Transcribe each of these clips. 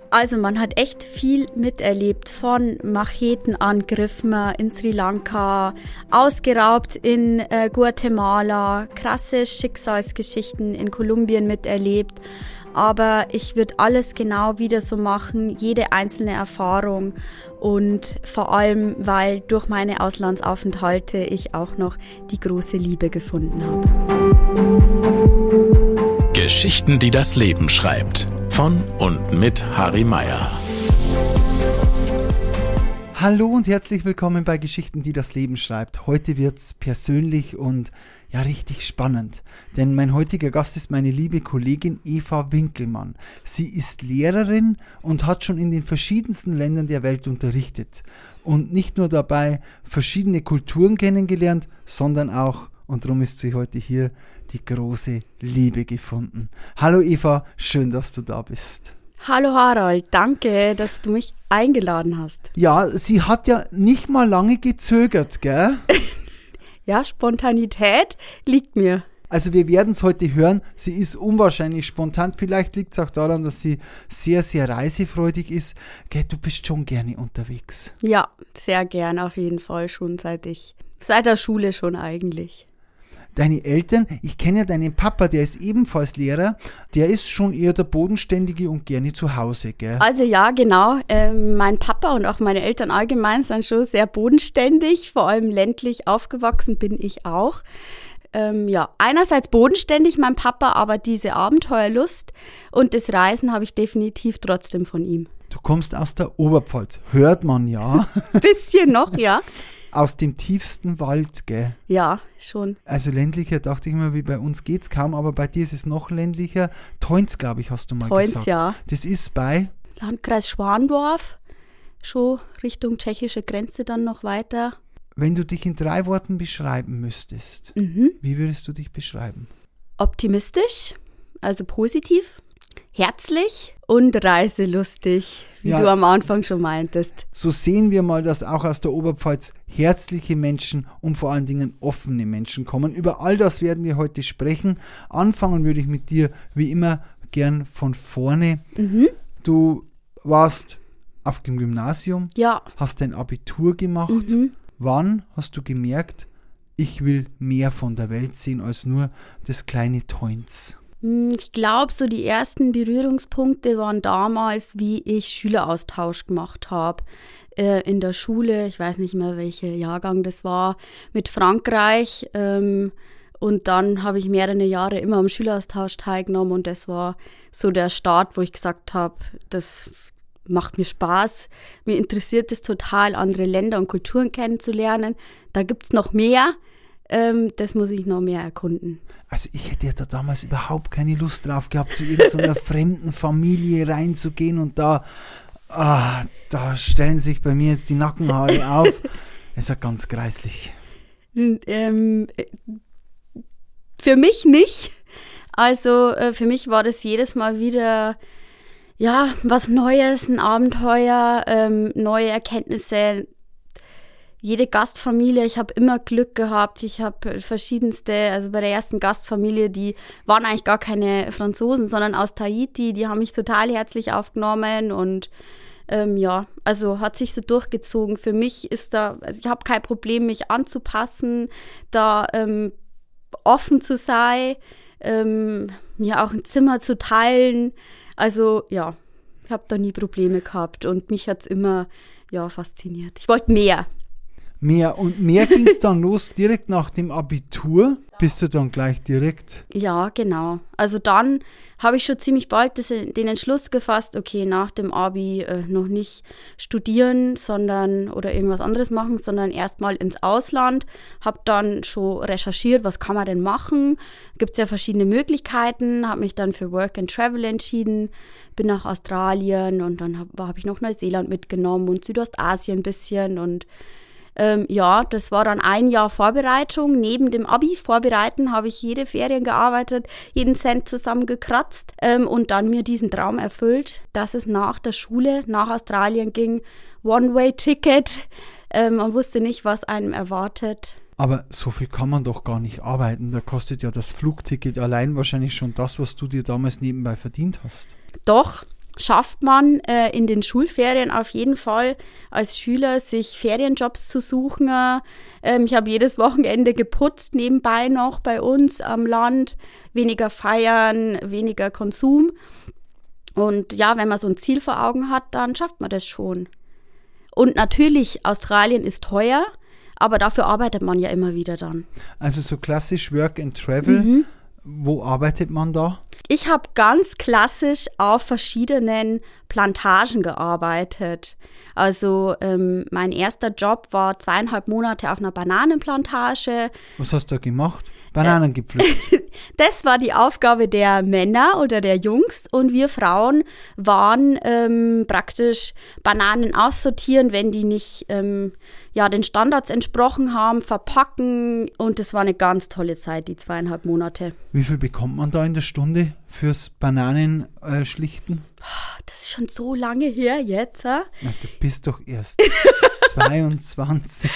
Also man hat echt viel miterlebt, von Machetenangriffen in Sri Lanka, ausgeraubt in Guatemala, krasse Schicksalsgeschichten in Kolumbien miterlebt. Aber ich würde alles genau wieder so machen, jede einzelne Erfahrung. Und vor allem, weil durch meine Auslandsaufenthalte ich auch noch die große Liebe gefunden habe. Geschichten, die das Leben schreibt. Von und mit Harry Meyer. Hallo und herzlich willkommen bei Geschichten, die das Leben schreibt. Heute wird's persönlich und ja richtig spannend, denn mein heutiger Gast ist meine liebe Kollegin Eva Winkelmann. Sie ist Lehrerin und hat schon in den verschiedensten Ländern der Welt unterrichtet und nicht nur dabei verschiedene Kulturen kennengelernt, sondern auch, und darum ist sie heute hier, die große Liebe gefunden. Hallo Eva, schön, dass du da bist. Hallo Harald, danke, dass du mich eingeladen hast. Ja, sie hat ja nicht mal lange gezögert, gell? Ja, Spontanität liegt mir. Also wir werden es heute hören, sie ist unwahrscheinlich spontan. Vielleicht liegt es auch daran, dass sie sehr, sehr reisefreudig ist. Gell, du bist schon gerne unterwegs. Ja, sehr gern auf jeden Fall, schon seit der Schule schon eigentlich. Deine Eltern, ich kenne ja deinen Papa, der ist ebenfalls Lehrer, der ist schon eher der Bodenständige und gerne zu Hause, gell? Also ja, genau. Mein Papa und auch meine Eltern allgemein sind schon sehr bodenständig, vor allem ländlich aufgewachsen bin ich auch. Einerseits bodenständig, mein Papa, aber diese Abenteuerlust und das Reisen habe ich definitiv trotzdem von ihm. Du kommst aus der Oberpfalz, hört man ja. Bisschen noch, ja. Aus dem tiefsten Wald, gell? Ja, schon. Also ländlicher, dachte ich mal, wie bei uns geht's kaum, aber bei dir ist es noch ländlicher. Teunz, glaube ich, hast du mal gesagt. Teunz, ja. Das ist bei? Landkreis Schwandorf, schon Richtung tschechische Grenze dann noch weiter. Wenn du dich in 3 Worten beschreiben müsstest, wie würdest du dich beschreiben? Optimistisch, also positiv, herzlich und reiselustig, wie du am Anfang schon meintest. So sehen wir mal, dass auch aus der Oberpfalz herzliche Menschen und vor allen Dingen offene Menschen kommen. Über all das werden wir heute sprechen. Anfangen würde ich mit dir wie immer gern von vorne. Du warst auf dem Gymnasium, hast dein Abitur gemacht. Wann hast du gemerkt, ich will mehr von der Welt sehen als nur das kleine Teunz? Ich glaube, so die ersten Berührungspunkte waren damals, wie ich Schüleraustausch gemacht habe in der Schule. Ich weiß nicht mehr, welcher Jahrgang das war, mit Frankreich. Und dann habe ich mehrere Jahre immer am Schüleraustausch teilgenommen und das war so der Start, wo ich gesagt habe, das macht mir Spaß. Mir interessiert es total, andere Länder und Kulturen kennenzulernen. Da gibt es noch mehr. Das muss ich noch mehr erkunden. Also ich hätte ja da damals überhaupt keine Lust drauf gehabt, zu irgendeiner fremden Familie reinzugehen und da stellen sich bei mir jetzt die Nackenhaare auf. Das ist ja ganz greislich. Für mich nicht. Also für mich war das jedes Mal wieder was Neues, ein Abenteuer, neue Erkenntnisse. Jede Gastfamilie, ich habe immer Glück gehabt, ich habe verschiedenste, also bei der ersten Gastfamilie, die waren eigentlich gar keine Franzosen, sondern aus Tahiti, die haben mich total herzlich aufgenommen und also hat sich so durchgezogen. Für mich ist also ich habe kein Problem, mich anzupassen, da offen zu sein, auch ein Zimmer zu teilen, also ich habe da nie Probleme gehabt und mich hat es immer fasziniert. Ich wollte mehr. Und mehr ging es dann los direkt nach dem Abitur. Bist du dann gleich direkt? Ja, genau. Also dann habe ich schon ziemlich bald den Entschluss gefasst, okay, nach dem Abi noch nicht studieren, oder irgendwas anderes machen, sondern erstmal ins Ausland. Habe dann schon recherchiert, was kann man denn machen? Gibt es ja verschiedene Möglichkeiten. Habe mich dann für Work and Travel entschieden, bin nach Australien und dann habe ich noch Neuseeland mitgenommen und Südostasien ein bisschen und das war dann ein Jahr Vorbereitung. Neben dem Abi vorbereiten habe ich jede Ferien gearbeitet, jeden Cent zusammengekratzt und dann mir diesen Traum erfüllt, dass es nach der Schule nach Australien ging. One-Way-Ticket. Man wusste nicht, was einem erwartet. Aber so viel kann man doch gar nicht arbeiten. Da kostet ja das Flugticket allein wahrscheinlich schon das, was du dir damals nebenbei verdient hast. Doch, schafft man in den Schulferien auf jeden Fall als Schüler, sich Ferienjobs zu suchen. Ich habe jedes Wochenende geputzt, nebenbei noch bei uns am Land. Weniger feiern, weniger Konsum. Und ja, wenn man so ein Ziel vor Augen hat, dann schafft man das schon. Und natürlich, Australien ist teuer, aber dafür arbeitet man ja immer wieder dann. Also so klassisch Work and Travel. Wo arbeitet man da? Ich habe ganz klassisch auf verschiedenen Plantagen gearbeitet. Also mein erster Job war 2,5 Monate auf einer Bananenplantage. Was hast du da gemacht? Bananen gepflückt? Das war die Aufgabe der Männer oder der Jungs und wir Frauen waren praktisch Bananen aussortieren, wenn die nicht den Standards entsprochen haben, verpacken und das war eine ganz tolle Zeit, die 2,5 Monate. Wie viel bekommt man da in der Stunde fürs Bananenschlichten? Das ist schon so lange her jetzt. Na, du bist doch erst 22.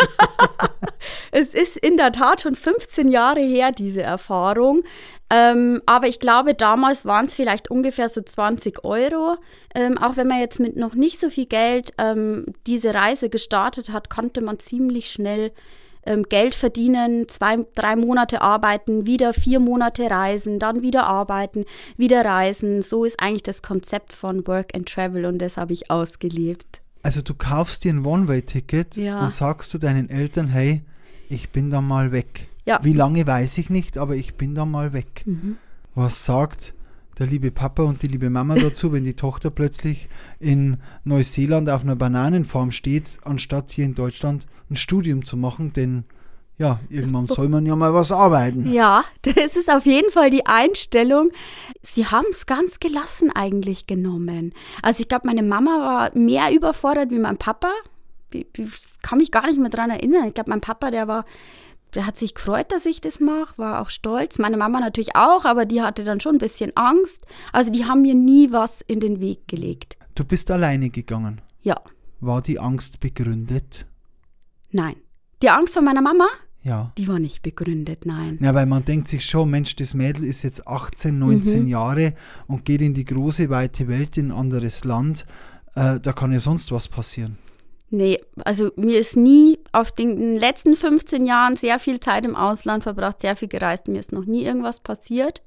Es ist in der Tat schon 15 Jahre her, diese Erfahrung. Aber ich glaube, damals waren es vielleicht ungefähr so 20 Euro. Auch wenn man jetzt mit noch nicht so viel Geld diese Reise gestartet hat, konnte man ziemlich schnell Geld verdienen, 2-3 Monate arbeiten, wieder 4 Monate reisen, dann wieder arbeiten, wieder reisen. So ist eigentlich das Konzept von Work and Travel und das habe ich ausgelebt. Also du kaufst dir ein One-Way-Ticket und sagst zu deinen Eltern, hey, ich bin dann mal weg. Ja. Wie lange weiß ich nicht, aber ich bin dann mal weg. Was sagt der liebe Papa und die liebe Mama dazu, wenn die Tochter plötzlich in Neuseeland auf einer Bananenfarm steht, anstatt hier in Deutschland ein Studium zu machen, denn ja, irgendwann soll man ja mal was arbeiten. Ja, das ist auf jeden Fall die Einstellung. Sie haben es ganz gelassen eigentlich genommen. Also ich glaube, meine Mama war mehr überfordert wie mein Papa. Ich kann mich gar nicht mehr dran erinnern. Ich glaube, mein Papa, der hat sich gefreut, dass ich das mache, war auch stolz. Meine Mama natürlich auch, aber die hatte dann schon ein bisschen Angst. Also die haben mir nie was in den Weg gelegt. Du bist alleine gegangen? Ja. War die Angst begründet? Nein. Die Angst von meiner Mama? Ja. Die war nicht begründet, nein. Ja, weil man denkt sich schon, Mensch, das Mädel ist jetzt 18, 19 Jahre und geht in die große, weite Welt, in ein anderes Land. Da kann ja sonst was passieren. Nee, also mir ist nie auf den letzten 15 Jahren sehr viel Zeit im Ausland verbracht, sehr viel gereist. Mir ist noch nie irgendwas passiert.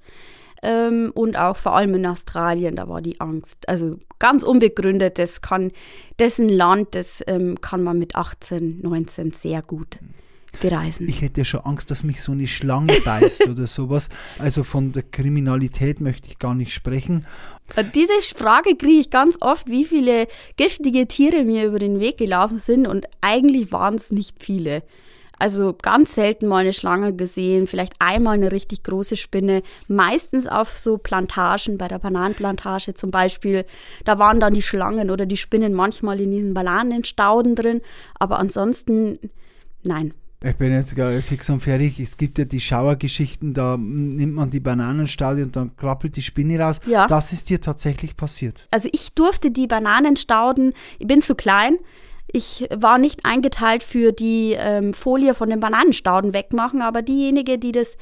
Und auch vor allem in Australien, da war die Angst. Also ganz unbegründet, das ist ein Land, das kann man mit 18, 19 sehr gut bereisen. Ich hätte schon Angst, dass mich so eine Schlange beißt oder sowas. Also von der Kriminalität möchte ich gar nicht sprechen. Diese Frage kriege ich ganz oft, wie viele giftige Tiere mir über den Weg gelaufen sind und eigentlich waren es nicht viele. Also ganz selten mal eine Schlange gesehen, vielleicht einmal eine richtig große Spinne, meistens auf so Plantagen, bei der Bananenplantage zum Beispiel. Da waren dann die Schlangen oder die Spinnen manchmal in diesen Bananenstauden drin, aber ansonsten nein. Ich bin jetzt gerade fix und fertig. Es gibt ja die Schauergeschichten, da nimmt man die Bananenstaude und dann krabbelt die Spinne raus. Ja. Das ist dir tatsächlich passiert. Also ich durfte die Bananenstauden, ich bin zu klein, ich war nicht eingeteilt für die Folie von den Bananenstauden wegmachen, aber diejenige, die das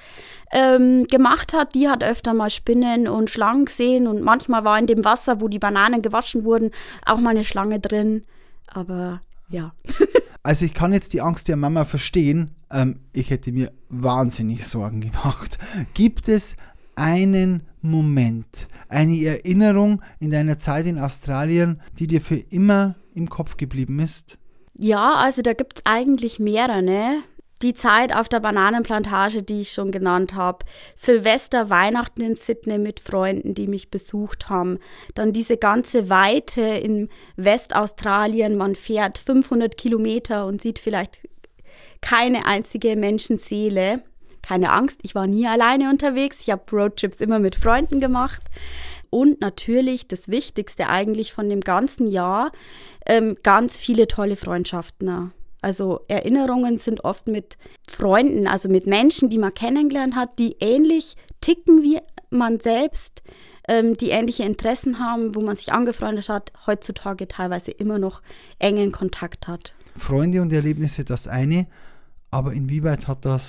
gemacht hat, die hat öfter mal Spinnen und Schlangen gesehen und manchmal war in dem Wasser, wo die Bananen gewaschen wurden, auch mal eine Schlange drin, aber ja. Also ich kann jetzt die Angst der Mama verstehen. Ich hätte mir wahnsinnig Sorgen gemacht. Gibt es einen Moment, eine Erinnerung in deiner Zeit in Australien, die dir für immer im Kopf geblieben ist? Ja, also da gibt es eigentlich mehrere, ne? Die Zeit auf der Bananenplantage, die ich schon genannt habe. Silvester, Weihnachten in Sydney mit Freunden, die mich besucht haben. Dann diese ganze Weite in Westaustralien. Man fährt 500 Kilometer und sieht vielleicht keine einzige Menschenseele. Keine Angst, ich war nie alleine unterwegs. Ich habe Roadtrips immer mit Freunden gemacht. Und natürlich das Wichtigste eigentlich von dem ganzen Jahr, ganz viele tolle Freundschaften. Also Erinnerungen sind oft mit Freunden, also mit Menschen, die man kennengelernt hat, die ähnlich ticken wie man selbst, die ähnliche Interessen haben, wo man sich angefreundet hat, heutzutage teilweise immer noch engen Kontakt hat. Freunde und Erlebnisse, das eine, aber inwieweit hat das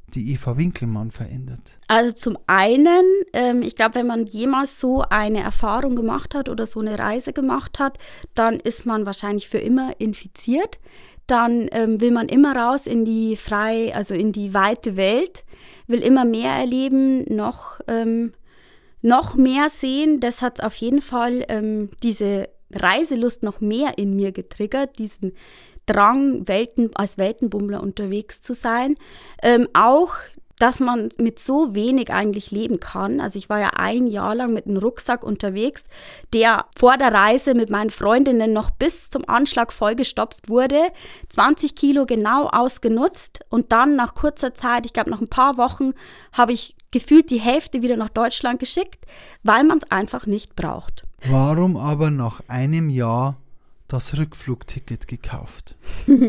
die Eva Winkelmann verändert? Also zum einen, ich glaube, wenn man jemals so eine Erfahrung gemacht hat oder so eine Reise gemacht hat, dann ist man wahrscheinlich für immer infiziert. Dann will man immer raus in die in die weite Welt, will immer mehr erleben, noch mehr sehen. Das hat auf jeden Fall diese Reiselust noch mehr in mir getriggert, diesen Drang, als Weltenbummler unterwegs zu sein. Auch, dass man mit so wenig eigentlich leben kann. Also ich war ja 1 Jahr lang mit einem Rucksack unterwegs, der vor der Reise mit meinen Freundinnen noch bis zum Anschlag vollgestopft wurde, 20 Kilo genau ausgenutzt und dann nach kurzer Zeit, ich glaube nach ein paar Wochen, habe ich gefühlt die Hälfte wieder nach Deutschland geschickt, weil man es einfach nicht braucht. Warum aber nach einem Jahr das Rückflugticket gekauft?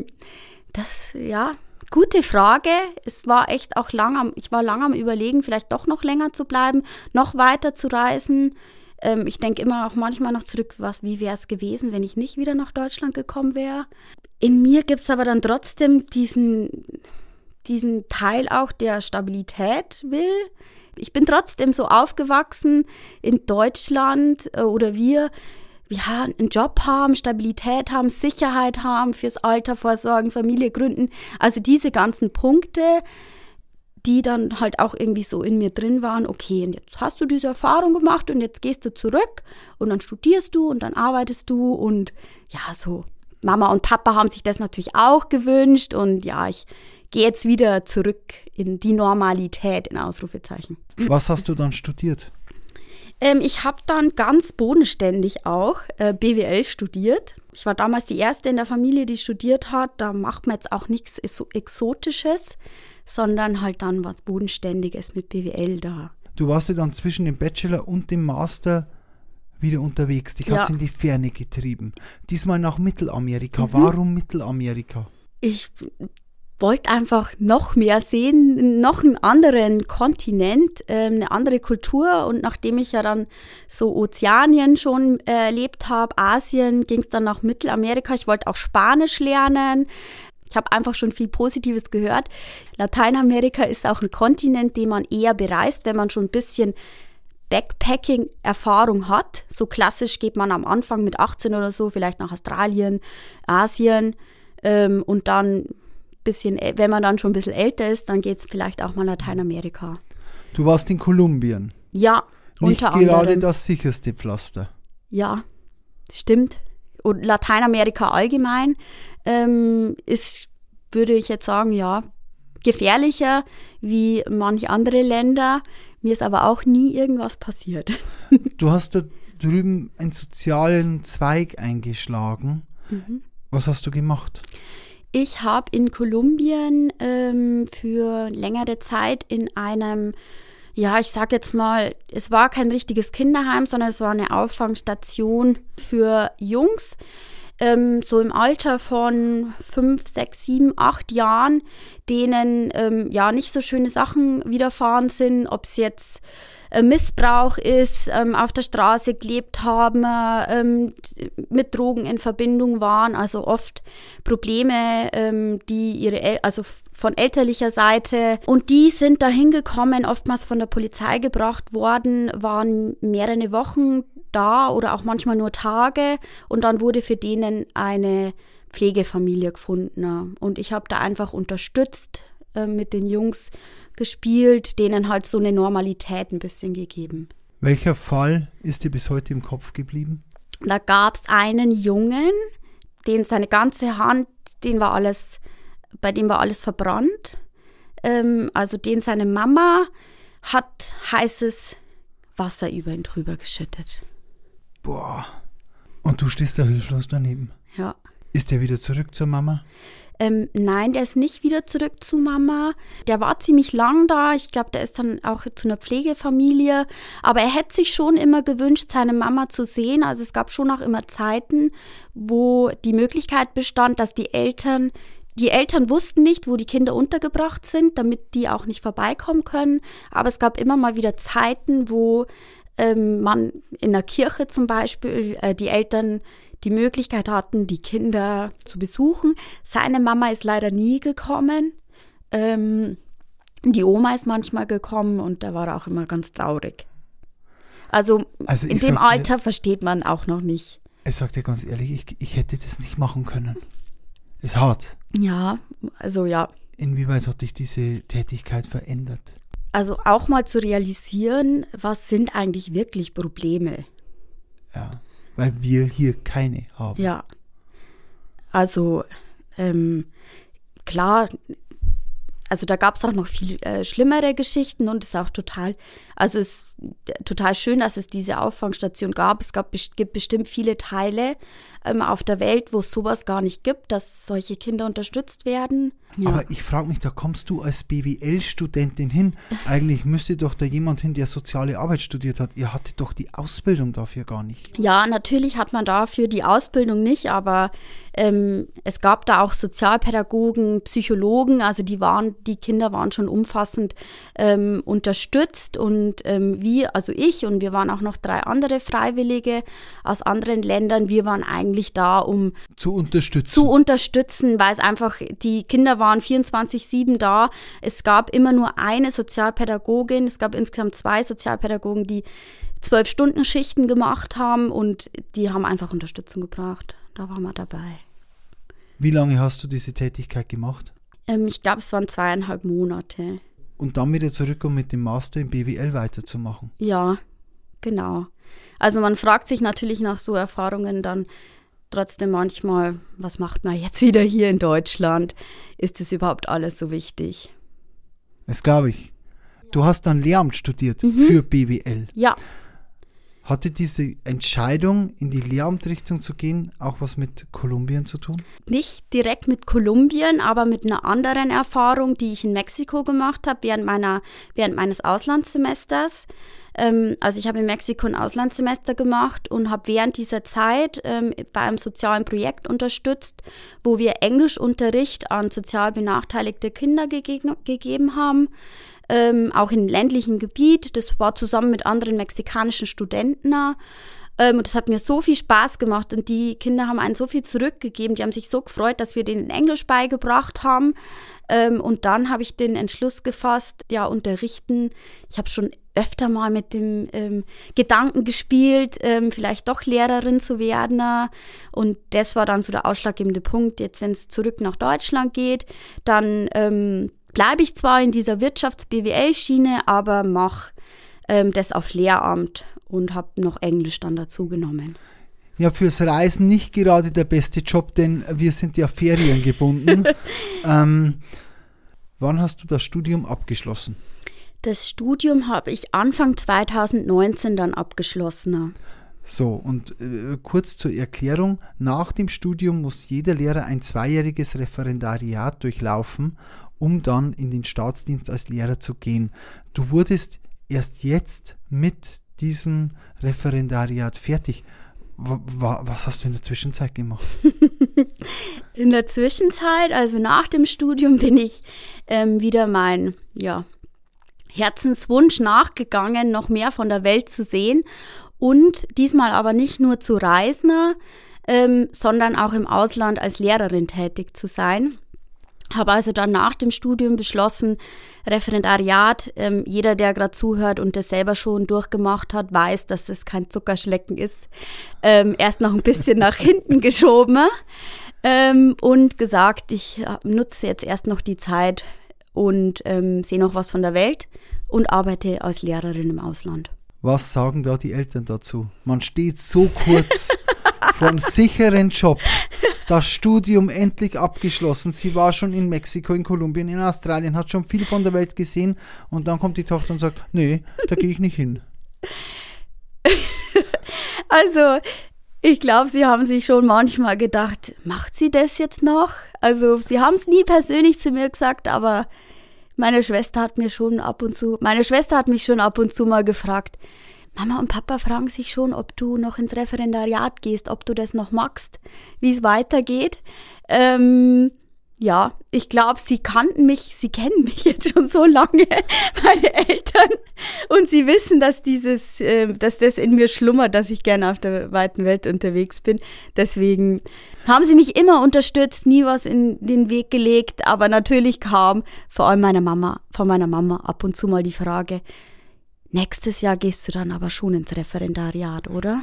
Gute Frage. Es war echt auch ich war lang am Überlegen, vielleicht doch noch länger zu bleiben, noch weiter zu reisen. Ich denke immer auch manchmal noch zurück, wie wäre es gewesen, wenn ich nicht wieder nach Deutschland gekommen wäre. In mir gibt es aber dann trotzdem diesen Teil auch, der Stabilität will. Ich bin trotzdem so aufgewachsen in Deutschland oder wir einen Job haben, Stabilität haben, Sicherheit haben, fürs Alter vorsorgen, Familie gründen. Also diese ganzen Punkte, die dann halt auch irgendwie so in mir drin waren. Okay, und jetzt hast du diese Erfahrung gemacht und jetzt gehst du zurück und dann studierst du und dann arbeitest du und ja, so Mama und Papa haben sich das natürlich auch gewünscht und ja, ich gehe jetzt wieder zurück in die Normalität, in Ausrufezeichen. Was hast du dann studiert? Ich habe dann ganz bodenständig auch BWL studiert. Ich war damals die Erste in der Familie, die studiert hat. Da macht man jetzt auch nichts Exotisches, sondern halt dann was Bodenständiges mit BWL da. Du warst ja dann zwischen dem Bachelor und dem Master wieder unterwegs. Dich hat es in die Ferne getrieben. Diesmal nach Mittelamerika. Warum Mittelamerika? Ich wollte einfach noch mehr sehen, noch einen anderen Kontinent, eine andere Kultur. Und nachdem ich ja dann so Ozeanien schon erlebt habe, Asien, ging es dann nach Mittelamerika. Ich wollte auch Spanisch lernen. Ich habe einfach schon viel Positives gehört. Lateinamerika ist auch ein Kontinent, den man eher bereist, wenn man schon ein bisschen Backpacking-Erfahrung hat. So klassisch geht man am Anfang mit 18 oder so vielleicht nach Australien, Asien und dann bisschen, wenn man dann schon ein bisschen älter ist, dann geht es vielleicht auch mal Lateinamerika. Du warst in Kolumbien. Ja, nicht unter gerade anderem. Das sicherste Pflaster. Ja, stimmt. Und Lateinamerika allgemein ist, würde ich jetzt sagen, ja, gefährlicher wie manche andere Länder. Mir ist aber auch nie irgendwas passiert. Du hast da drüben einen sozialen Zweig eingeschlagen. Was hast du gemacht? Ich habe in Kolumbien für längere Zeit in einem, ja, ich sag jetzt mal, es war kein richtiges Kinderheim, sondern es war eine Auffangstation für Jungs, so im Alter von 5, 6, 7, 8 Jahren, denen ja nicht so schöne Sachen widerfahren sind, ob es jetzt Missbrauch ist, auf der Straße gelebt haben, mit Drogen in Verbindung waren, also oft Probleme, die also von elterlicher Seite. Und die sind da hingekommen, oftmals von der Polizei gebracht worden, waren mehrere Wochen da oder auch manchmal nur Tage und dann wurde für denen eine Pflegefamilie gefunden. Und ich habe da einfach unterstützt, mit den Jungs gespielt, denen halt so eine Normalität ein bisschen gegeben. Welcher Fall ist dir bis heute im Kopf geblieben? Da gab es einen Jungen, den seine ganze Hand, bei dem war alles verbrannt. Also den seine Mama hat heißes Wasser über ihn drüber geschüttet. Boah. Und du stehst da hilflos daneben? Ja. Ist der wieder zurück zur Mama? Nein, der ist nicht wieder zurück zu Mama. Der war ziemlich lang da. Ich glaube, der ist dann auch zu einer Pflegefamilie. Aber er hätte sich schon immer gewünscht, seine Mama zu sehen. Also es gab schon auch immer Zeiten, wo die Möglichkeit bestand, dass die Eltern wussten nicht, wo die Kinder untergebracht sind, damit die auch nicht vorbeikommen können. Aber es gab immer mal wieder Zeiten, wo man in der Kirche zum Beispiel die Eltern die Möglichkeit hatten, die Kinder zu besuchen. Seine Mama ist leider nie gekommen. Die Oma ist manchmal gekommen und da war er auch immer ganz traurig. Also in dem Alter versteht man auch noch nicht. Ich sag dir ganz ehrlich, ich hätte das nicht machen können. Ist hart. Ja, also ja. Inwieweit hat dich diese Tätigkeit verändert? Also auch mal zu realisieren, was sind eigentlich wirklich Probleme? Ja, weil wir hier keine haben. Ja, also klar, also da gab es auch noch viel schlimmere Geschichten und es ist auch total schön, dass es diese Auffangstation gab. Gibt bestimmt viele Teile auf der Welt, wo es sowas gar nicht gibt, dass solche Kinder unterstützt werden. Ja. Aber ich frage mich, da kommst du als BWL-Studentin hin. Eigentlich müsste doch da jemand hin, der soziale Arbeit studiert hat. Ihr hattet doch die Ausbildung dafür gar nicht. Ja, natürlich hat man dafür die Ausbildung nicht, aber es gab da auch Sozialpädagogen, Psychologen, also die Kinder waren schon umfassend unterstützt und ich und wir waren auch noch 3 andere Freiwillige aus anderen Ländern, wir waren eigentlich da, um zu unterstützen, weil es einfach, die Kinder waren 24/7 da, es gab immer nur eine Sozialpädagogin, es gab insgesamt 2 Sozialpädagogen, die 12-Stunden-Schichten gemacht haben und die haben einfach Unterstützung gebraucht, da waren wir dabei. Wie lange hast du diese Tätigkeit gemacht? Ich glaube, es waren 2,5 Monate. Und dann wieder zurück, um mit dem Master im BWL weiterzumachen? Ja, genau. Also man fragt sich natürlich nach so Erfahrungen dann trotzdem manchmal, was macht man jetzt wieder hier in Deutschland? Ist das überhaupt alles so wichtig? Das glaube ich. Du hast dann Lehramt studiert für BWL. Ja. Hatte diese Entscheidung, in die Lehramtrichtung zu gehen, auch was mit Kolumbien zu tun? Nicht direkt mit Kolumbien, aber mit einer anderen Erfahrung, die ich in Mexiko gemacht habe, während meines Auslandssemesters. Also ich habe in Mexiko ein Auslandssemester gemacht und habe während dieser Zeit bei einem sozialen Projekt unterstützt, wo wir Englischunterricht an sozial benachteiligte Kinder gegeben haben. Auch im ländlichen Gebiet. Das war zusammen mit anderen mexikanischen Studenten. Und das hat mir so viel Spaß gemacht. Und die Kinder haben einen so viel zurückgegeben. Die haben sich so gefreut, dass wir denen Englisch beigebracht haben. Und dann habe ich den Entschluss gefasst, ja, unterrichten. Ich habe schon öfter mal mit dem Gedanken gespielt, vielleicht doch Lehrerin zu werden. Und das war dann so der ausschlaggebende Punkt. Jetzt, wenn es zurück nach Deutschland geht, dann bleibe ich zwar in dieser Wirtschafts-BWL-Schiene, aber mache das auf Lehramt und habe noch Englisch dann dazu genommen. Ja, fürs Reisen nicht gerade der beste Job, denn wir sind ja feriengebunden. Wann hast du das Studium abgeschlossen? Das Studium habe ich Anfang 2019 dann abgeschlossen. So, und kurz zur Erklärung, nach dem Studium muss jeder Lehrer ein 2-jähriges Referendariat durchlaufen, um dann in den Staatsdienst als Lehrer zu gehen. Du wurdest erst jetzt mit diesem Referendariat fertig. Was hast du in der Zwischenzeit gemacht? In der Zwischenzeit, also nach dem Studium, bin ich wieder mein Herzenswunsch nachgegangen, noch mehr von der Welt zu sehen und diesmal aber nicht nur zu reisen, sondern auch im Ausland als Lehrerin tätig zu sein. Habe also dann nach dem Studium beschlossen, Referendariat, jeder, der gerade zuhört und das selber schon durchgemacht hat, weiß, dass das kein Zuckerschlecken ist, erst noch ein bisschen nach hinten geschoben und gesagt, ich nutze jetzt erst noch die Zeit und sehe noch was von der Welt und arbeite als Lehrerin im Ausland. Was sagen da die Eltern dazu? Man steht so kurz vom sicheren Job. Das Studium endlich abgeschlossen. Sie war schon in Mexiko, in Kolumbien, in Australien, hat schon viel von der Welt gesehen und dann kommt die Tochter und sagt, nee, da gehe ich nicht hin. Also, ich glaube, sie haben sich schon manchmal gedacht, macht sie das jetzt noch? Also, sie haben es nie persönlich zu mir gesagt, aber meine Schwester hat mich schon ab und zu mal gefragt, Mama und Papa fragen sich schon, ob du noch ins Referendariat gehst, ob du das noch magst, wie es weitergeht. Ja, ich glaube, sie kennen mich jetzt schon so lange, meine Eltern. Und sie wissen, dass das in mir schlummert, dass ich gerne auf der weiten Welt unterwegs bin. Deswegen haben sie mich immer unterstützt, nie was in den Weg gelegt. Aber natürlich kam vor allem von meiner Mama ab und zu mal die Frage, nächstes Jahr gehst du dann aber schon ins Referendariat, oder?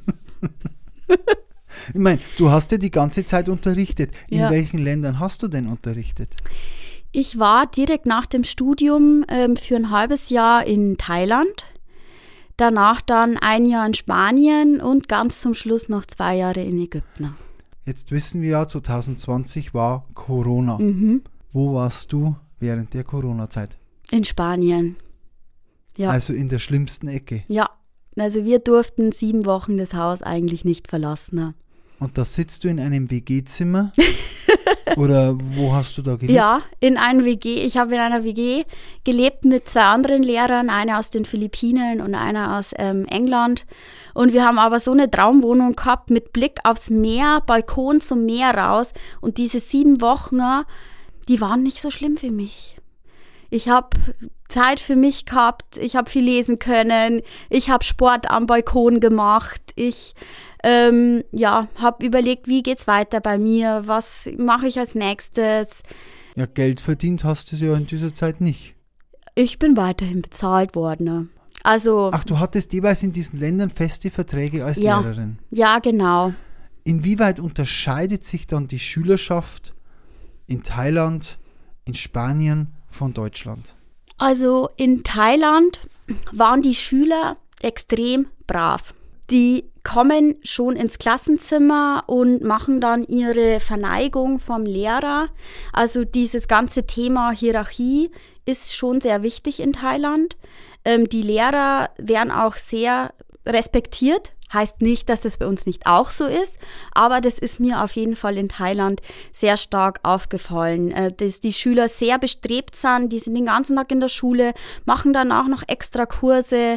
Ich meine, du hast ja die ganze Zeit unterrichtet. In Ja. welchen Ländern hast du denn unterrichtet? Ich war direkt nach dem Studium für ein halbes Jahr in Thailand, danach dann ein Jahr in Spanien und ganz zum Schluss noch 2 Jahre in Ägypten. Jetzt wissen wir ja, 2020 war Corona. Wo warst du während der Corona-Zeit? In Spanien. Ja. Also in der schlimmsten Ecke. Ja, also wir durften 7 Wochen das Haus eigentlich nicht verlassen. Und da sitzt du in einem WG-Zimmer? Oder wo hast du da gelebt? Ja, in einer WG. Ich habe in einer WG gelebt mit 2 anderen Lehrern, einer aus den Philippinen und einer aus England. Und wir haben aber so eine Traumwohnung gehabt mit Blick aufs Meer, Balkon zum Meer raus. Und diese 7 Wochen, die waren nicht so schlimm für mich. Ich habe Zeit für mich gehabt, ich habe viel lesen können, ich habe Sport am Balkon gemacht, ich habe überlegt, wie geht's weiter bei mir, was mache ich als nächstes. Ja, Geld verdient hast du ja in dieser Zeit nicht. Ich bin weiterhin bezahlt worden. Also Ach, du hattest jeweils in diesen Ländern feste Verträge als Ja. Lehrerin. ja, genau. Inwieweit unterscheidet sich dann die Schülerschaft in Thailand, in Spanien von Deutschland? Also in Thailand waren die Schüler extrem brav. Die kommen schon ins Klassenzimmer und machen dann ihre Verneigung vom Lehrer. Also dieses ganze Thema Hierarchie ist schon sehr wichtig in Thailand. Die Lehrer werden auch sehr respektiert. Heißt nicht, dass das bei uns nicht auch so ist, aber das ist mir auf jeden Fall in Thailand sehr stark aufgefallen, dass die Schüler sehr bestrebt sind, die sind den ganzen Tag in der Schule, machen danach noch extra Kurse,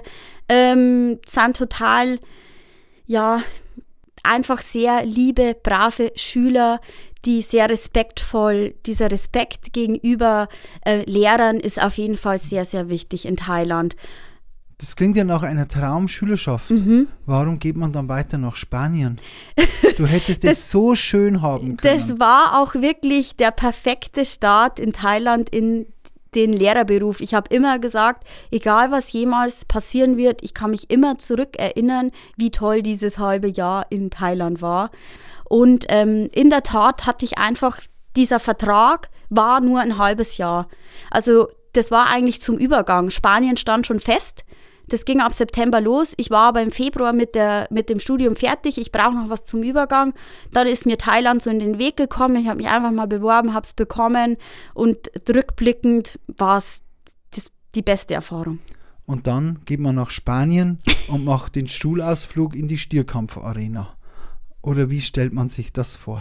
sind total, ja, einfach sehr liebe, brave Schüler, die sehr respektvoll, dieser Respekt gegenüber Lehrern ist auf jeden Fall sehr, sehr wichtig in Thailand. Das klingt ja nach einer Traumschülerschaft. Warum geht man dann weiter nach Spanien? Du hättest es so schön haben können. Das war auch wirklich der perfekte Start in Thailand in den Lehrerberuf. Ich habe immer gesagt, egal was jemals passieren wird, ich kann mich immer zurückerinnern, wie toll dieses halbe Jahr in Thailand war. Und in der Tat hatte ich einfach, dieser Vertrag war nur ein halbes Jahr. Also das war eigentlich zum Übergang. Spanien stand schon fest. Das ging ab September los. Ich war aber im Februar mit dem Studium fertig. Ich brauche noch was zum Übergang. Dann ist mir Thailand so in den Weg gekommen. Ich habe mich einfach mal beworben, habe es bekommen. Und rückblickend war es die beste Erfahrung. Und dann geht man nach Spanien und macht den Schulausflug in die Stierkampfarena. Oder wie stellt man sich das vor?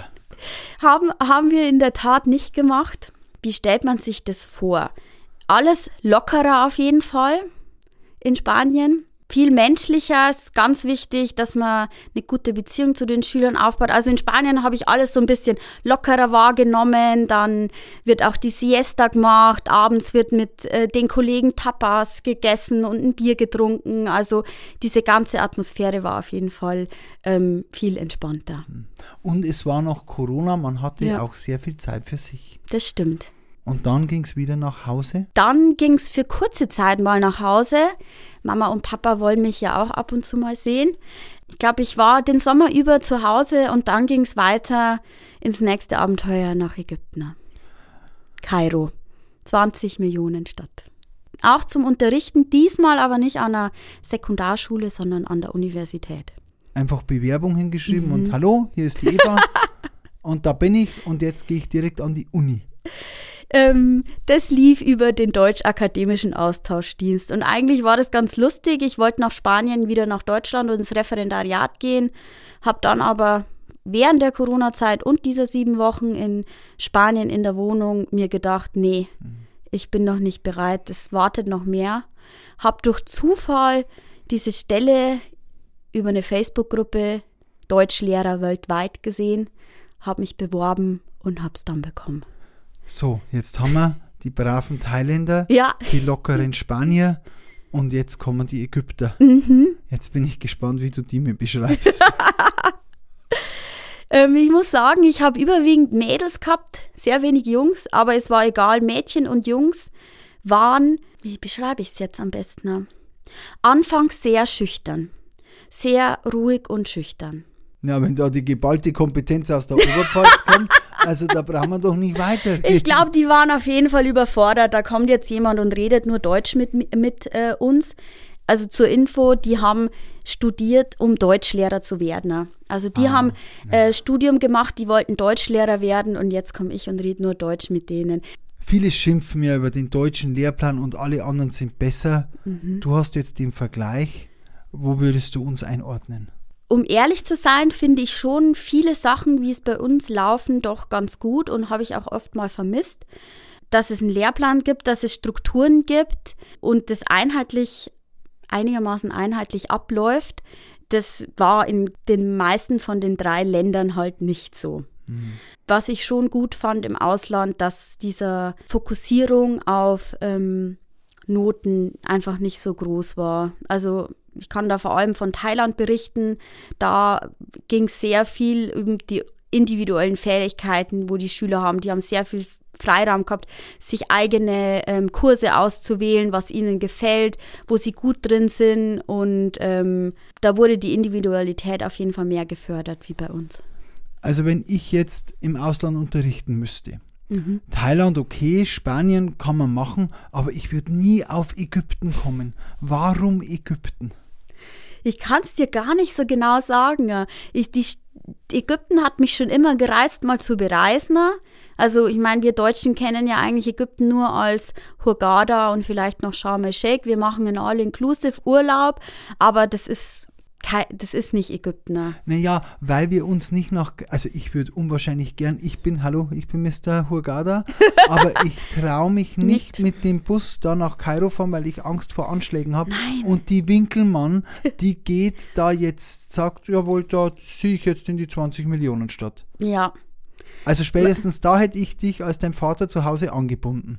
Haben wir in der Tat nicht gemacht. Wie stellt man sich das vor? Alles lockerer auf jeden Fall in Spanien. Viel menschlicher, ist ganz wichtig, dass man eine gute Beziehung zu den Schülern aufbaut. Also in Spanien habe ich alles so ein bisschen lockerer wahrgenommen. Dann wird auch die Siesta gemacht. Abends wird mit den Kollegen Tapas gegessen und ein Bier getrunken. Also diese ganze Atmosphäre war auf jeden Fall viel entspannter. Und es war noch Corona, man hatte Ja. auch sehr viel Zeit für sich. Das stimmt. Und dann ging es wieder nach Hause. Dann ging es für kurze Zeit mal nach Hause. Mama und Papa wollen mich ja auch ab und zu mal sehen. Ich glaube, ich war den Sommer über zu Hause und dann ging es weiter ins nächste Abenteuer nach Ägypten. Kairo, 20 Millionen Stadt. Auch zum Unterrichten, diesmal aber nicht an einer Sekundarschule, sondern an der Universität. Einfach Bewerbung hingeschrieben und hallo, hier ist die Eva und da bin ich und jetzt gehe ich direkt an die Uni. Das lief über den Deutsch-Akademischen Austauschdienst und eigentlich war das ganz lustig. Ich wollte nach Spanien wieder nach Deutschland und ins Referendariat gehen, habe dann aber während der Corona-Zeit und dieser 7 Wochen in Spanien in der Wohnung mir gedacht, nee, ich bin noch nicht bereit, es wartet noch mehr. Habe durch Zufall diese Stelle über eine Facebook-Gruppe Deutschlehrer weltweit gesehen, habe mich beworben und habe es dann bekommen. So, jetzt haben wir die braven Thailänder, Ja. die lockeren Spanier und jetzt kommen die Ägypter. Jetzt bin ich gespannt, wie du die mir beschreibst. Ich muss sagen, ich habe überwiegend Mädels gehabt, sehr wenig Jungs, aber es war egal, Mädchen und Jungs waren, wie beschreibe ich es jetzt am besten? Anfangs sehr schüchtern, sehr ruhig und schüchtern. Ja, wenn da die geballte Kompetenz aus der Oberpfalz kommt, also da brauchen wir doch nicht weiter. Ich glaube, die waren auf jeden Fall überfordert. Da kommt jetzt jemand und redet nur Deutsch mit uns. Also zur Info, die haben studiert, um Deutschlehrer zu werden. Also die haben Studium gemacht, die wollten Deutschlehrer werden und jetzt komme ich und rede nur Deutsch mit denen. Viele schimpfen ja über den deutschen Lehrplan und alle anderen sind besser. Du hast jetzt den Vergleich. Wo würdest du uns einordnen? Um ehrlich zu sein, finde ich schon viele Sachen, wie es bei uns laufen, doch ganz gut und habe ich auch oft mal vermisst, dass es einen Lehrplan gibt, dass es Strukturen gibt und das einigermaßen einheitlich abläuft. Das war in den meisten von den 3 Ländern halt nicht so. Was ich schon gut fand im Ausland, dass diese Fokussierung auf Noten einfach nicht so groß war. Also ich kann da vor allem von Thailand berichten, da ging es sehr viel um die individuellen Fähigkeiten, wo die Schüler haben. Die haben sehr viel Freiraum gehabt, sich eigene Kurse auszuwählen, was ihnen gefällt, wo sie gut drin sind und da wurde die Individualität auf jeden Fall mehr gefördert wie bei uns. Also wenn ich jetzt im Ausland unterrichten müsste, Thailand okay, Spanien kann man machen, aber ich würde nie auf Ägypten kommen. Warum Ägypten? Ich kann es dir gar nicht so genau sagen. Ägypten hat mich schon immer gereizt, mal zu bereisen. Also ich meine, wir Deutschen kennen ja eigentlich Ägypten nur als Hurghada und vielleicht noch Sharm el-Sheikh. Wir machen einen All-Inclusive-Urlaub, aber das ist nicht Ägypten. Naja, weil wir uns nicht also ich würde unwahrscheinlich gern, ich bin Mr. Hurghada, aber ich traue mich nicht mit dem Bus da nach Kairo fahren, weil ich Angst vor Anschlägen habe. Und die Winkelmann, die geht da jetzt, sagt, jawohl, da ziehe ich jetzt in die 20 Millionen Stadt. Ja. Also spätestens da hätte ich dich als dein Vater zu Hause angebunden.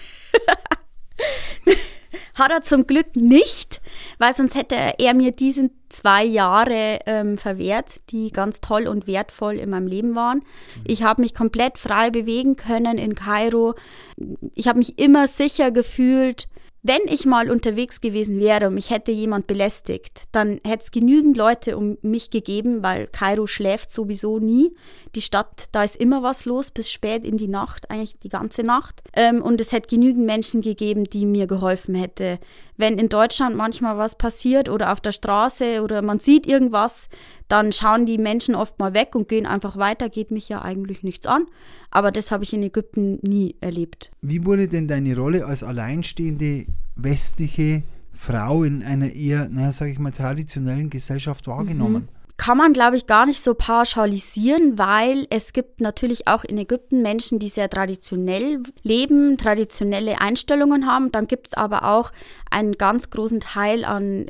Hat er zum Glück nicht, weil sonst hätte er mir diese 2 Jahre verwehrt, die ganz toll und wertvoll in meinem Leben waren. Ich habe mich komplett frei bewegen können in Kairo. Ich habe mich immer sicher gefühlt. Wenn ich mal unterwegs gewesen wäre und mich hätte jemand belästigt, dann hätte es genügend Leute um mich gegeben, weil Kairo schläft sowieso nie. Die Stadt, da ist immer was los, bis spät in die Nacht, eigentlich die ganze Nacht. Und es hätte genügend Menschen gegeben, die mir geholfen hätten. Wenn in Deutschland manchmal was passiert oder auf der Straße oder man sieht irgendwas, dann schauen die Menschen oft mal weg und gehen einfach weiter, geht mich ja eigentlich nichts an. Aber das habe ich in Ägypten nie erlebt. Wie wurde denn deine Rolle als alleinstehende westliche Frau in einer eher, sage ich mal, traditionellen Gesellschaft wahrgenommen? Kann man, glaube ich, gar nicht so pauschalisieren, weil es gibt natürlich auch in Ägypten Menschen, die sehr traditionell leben, traditionelle Einstellungen haben. Dann gibt es aber auch einen ganz großen Teil an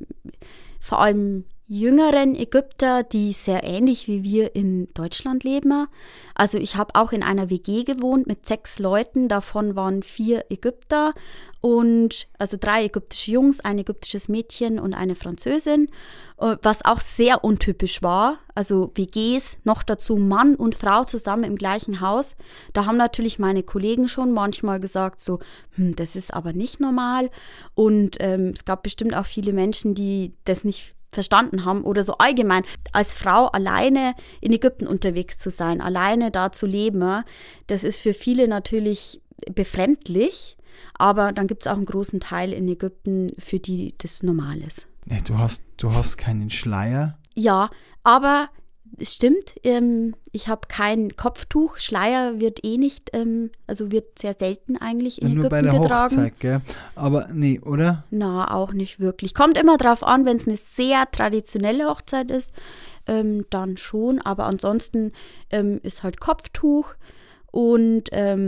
vor allem jüngeren Ägypter, die sehr ähnlich wie wir in Deutschland leben. Also ich habe auch in einer WG gewohnt mit 6 Leuten, davon waren 4 Ägypter und also 3 ägyptische Jungs, ein ägyptisches Mädchen und eine Französin, was auch sehr untypisch war. Also WGs, noch dazu Mann und Frau zusammen im gleichen Haus. Da haben natürlich meine Kollegen schon manchmal gesagt so, das ist aber nicht normal und es gab bestimmt auch viele Menschen, die das nicht verstanden haben oder so allgemein als Frau alleine in Ägypten unterwegs zu sein, alleine da zu leben, das ist für viele natürlich befremdlich, aber dann gibt es auch einen großen Teil in Ägypten, für die das normal ist. Nee, du hast keinen Schleier? Ja, aber es stimmt, ich habe kein Kopftuch, Schleier wird nicht, also wird sehr selten eigentlich in Ägypten getragen. Nur bei der Hochzeit, gell? Aber nee, oder? Na, auch nicht wirklich. Kommt immer drauf an, wenn es eine sehr traditionelle Hochzeit ist, dann schon, aber ansonsten ist halt Kopftuch und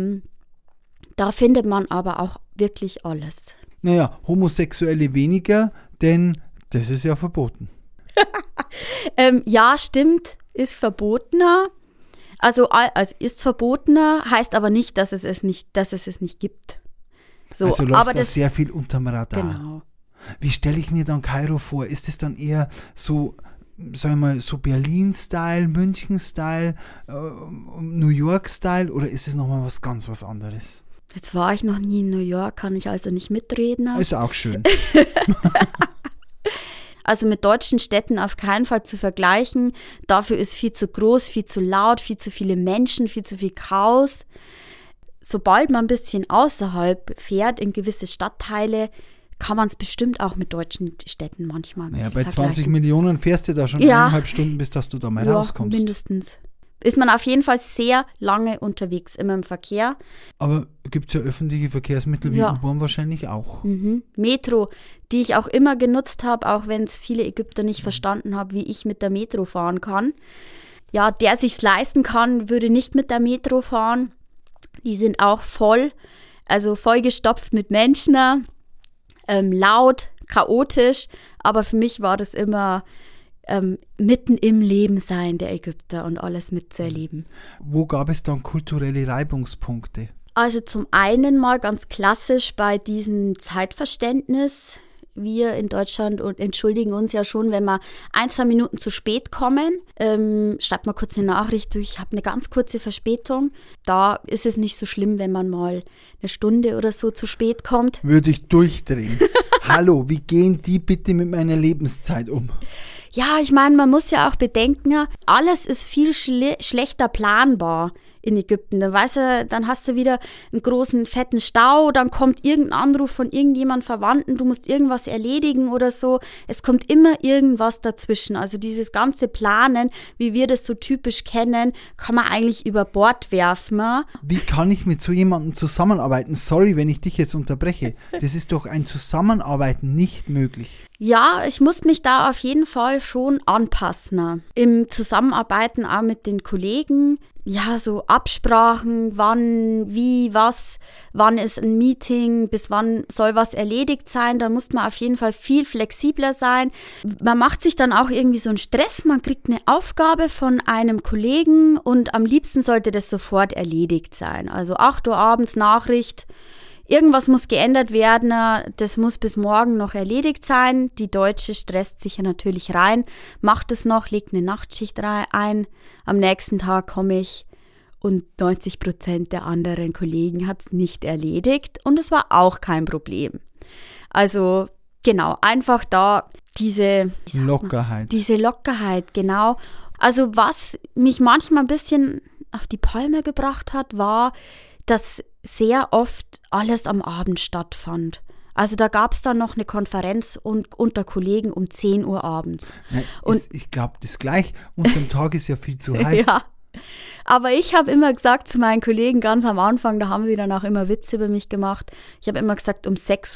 da findet man aber auch wirklich alles. Naja, Homosexuelle weniger, denn das ist ja verboten. Ja, stimmt, ist verbotener. Also ist verbotener, heißt aber nicht, dass es es nicht gibt. So, also läuft aber da sehr viel unterm Radar. Genau. Wie stelle ich mir dann Kairo vor? Ist es dann eher so, sagen wir mal, so Berlin-Style, München-Style, New York-Style oder ist es nochmal was anderes? Jetzt war ich noch nie in New York, kann ich also nicht mitreden. Ist auch schön. Also mit deutschen Städten auf keinen Fall zu vergleichen. Dafür ist viel zu groß, viel zu laut, viel zu viele Menschen, viel zu viel Chaos. Sobald man ein bisschen außerhalb fährt in gewisse Stadtteile, kann man es bestimmt auch mit deutschen Städten manchmal ein bisschen bei vergleichen. 20 Millionen fährst du da schon 1,5 Stunden, bis dass du da mal rauskommst. Mindestens. Ist man auf jeden Fall sehr lange unterwegs, immer im Verkehr. Aber gibt es ja öffentliche Verkehrsmittel wie U-Bahn wahrscheinlich auch. Metro, die ich auch immer genutzt habe, auch wenn es viele Ägypter nicht verstanden haben, wie ich mit der Metro fahren kann. Ja, der sich's leisten kann, würde nicht mit der Metro fahren. Die sind auch voll, also vollgestopft mit Menschen, laut, chaotisch. Aber für mich war das immer mitten im Leben sein der Ägypter und alles mitzuerleben. Wo gab es dann kulturelle Reibungspunkte? Also zum einen mal ganz klassisch bei diesem Zeitverständnis. Wir in Deutschland und entschuldigen uns ja schon, wenn wir 1-2 Minuten zu spät kommen. Schreibt mal kurz eine Nachricht, ich habe eine ganz kurze Verspätung. Da ist es nicht so schlimm, wenn man mal eine Stunde oder so zu spät kommt. Würde ich durchdrehen. Hallo, wie gehen die bitte mit meiner Lebenszeit um? Ja, ich meine, man muss ja auch bedenken, alles ist viel schlechter planbar in Ägypten. Dann hast du wieder einen großen, fetten Stau, dann kommt irgendein Anruf von irgendjemandem Verwandten, du musst irgendwas erledigen oder so. Es kommt immer irgendwas dazwischen. Also dieses ganze Planen, wie wir das so typisch kennen, kann man eigentlich über Bord werfen. Wie kann ich mit so jemandem zusammenarbeiten? Sorry, wenn ich dich jetzt unterbreche. Das ist doch ein Zusammenarbeiten nicht möglich. Ja, ich muss mich da auf jeden Fall schon anpassen. Im Zusammenarbeiten auch mit den Kollegen. Ja, so Absprachen, wann, wie, was, wann ist ein Meeting, bis wann soll was erledigt sein. Da muss man auf jeden Fall viel flexibler sein. Man macht sich dann auch irgendwie so einen Stress. Man kriegt eine Aufgabe von einem Kollegen und am liebsten sollte das sofort erledigt sein. Also 8 Uhr abends Nachricht. Irgendwas muss geändert werden, das muss bis morgen noch erledigt sein. Die Deutsche stresst sich ja natürlich rein, macht es noch, legt eine Nachtschicht ein. Am nächsten Tag komme ich und 90% der anderen Kollegen hat es nicht erledigt und es war auch kein Problem. Also genau, einfach da diese Lockerheit. Diese Lockerheit, genau. Also was mich manchmal ein bisschen auf die Palme gebracht hat, war, dass sehr oft alles am Abend stattfand. Also da gab es dann noch eine Konferenz unter Kollegen um 10 Uhr abends. Nein, ich glaube, das gleich. Unterm Tag ist ja viel zu heiß. Ja, aber ich habe immer gesagt zu meinen Kollegen ganz am Anfang, da haben sie dann auch immer Witze über mich gemacht. Ich habe immer gesagt,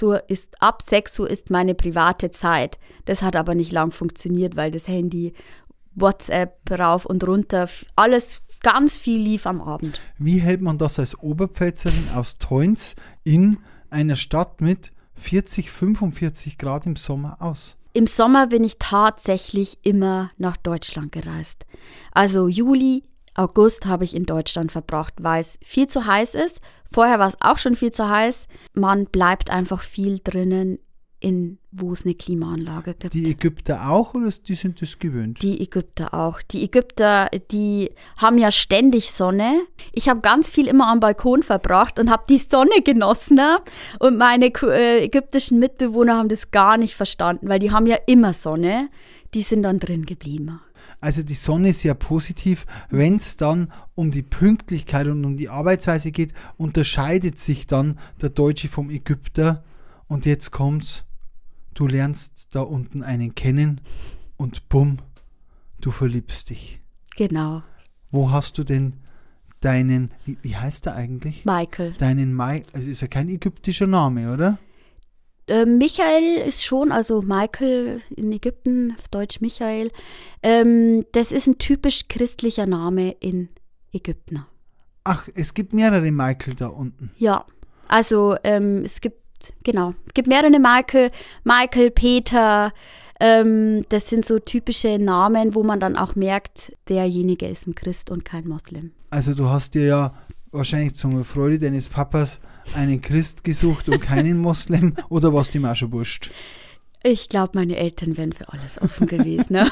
ab 6 Uhr ist meine private Zeit. Das hat aber nicht lang funktioniert, weil das Handy, WhatsApp rauf und runter, alles ganz viel lief am Abend. Wie hält man das als Oberpfälzerin aus Theunz in einer Stadt mit 40, 45 Grad im Sommer aus? Im Sommer bin ich tatsächlich immer nach Deutschland gereist. Also Juli, August habe ich in Deutschland verbracht, weil es viel zu heiß ist. Vorher war es auch schon viel zu heiß. Man bleibt einfach viel drinnen, wo es eine Klimaanlage gibt. Die Ägypter auch oder die sind das gewöhnt? Die Ägypter auch. Die Ägypter, die haben ja ständig Sonne. Ich habe ganz viel immer am Balkon verbracht und habe die Sonne genossen. Und meine ägyptischen Mitbewohner haben das gar nicht verstanden, weil die haben ja immer Sonne. Die sind dann drin geblieben. Also die Sonne ist ja positiv. Wenn es dann um die Pünktlichkeit und um die Arbeitsweise geht, unterscheidet sich dann der Deutsche vom Ägypter. Und jetzt kommt's. Du lernst da unten einen kennen und bumm, du verliebst dich. Genau. Wo hast du denn deinen, wie heißt der eigentlich? Michael. Also ist ja kein ägyptischer Name, oder? Michael ist schon, also Michael in Ägypten, auf Deutsch Michael, das ist ein typisch christlicher Name in Ägypten. Ach, es gibt mehrere Michael da unten. Ja, also es gibt mehrere Michael, Peter, Das sind so typische Namen, wo man dann auch merkt, derjenige ist ein Christ und kein Moslem. Also du hast dir ja wahrscheinlich zur Freude deines Papas einen Christ gesucht und keinen Moslem, oder warst du ihm auch schon wurscht? Ich glaube, meine Eltern wären für alles offen gewesen. Ne?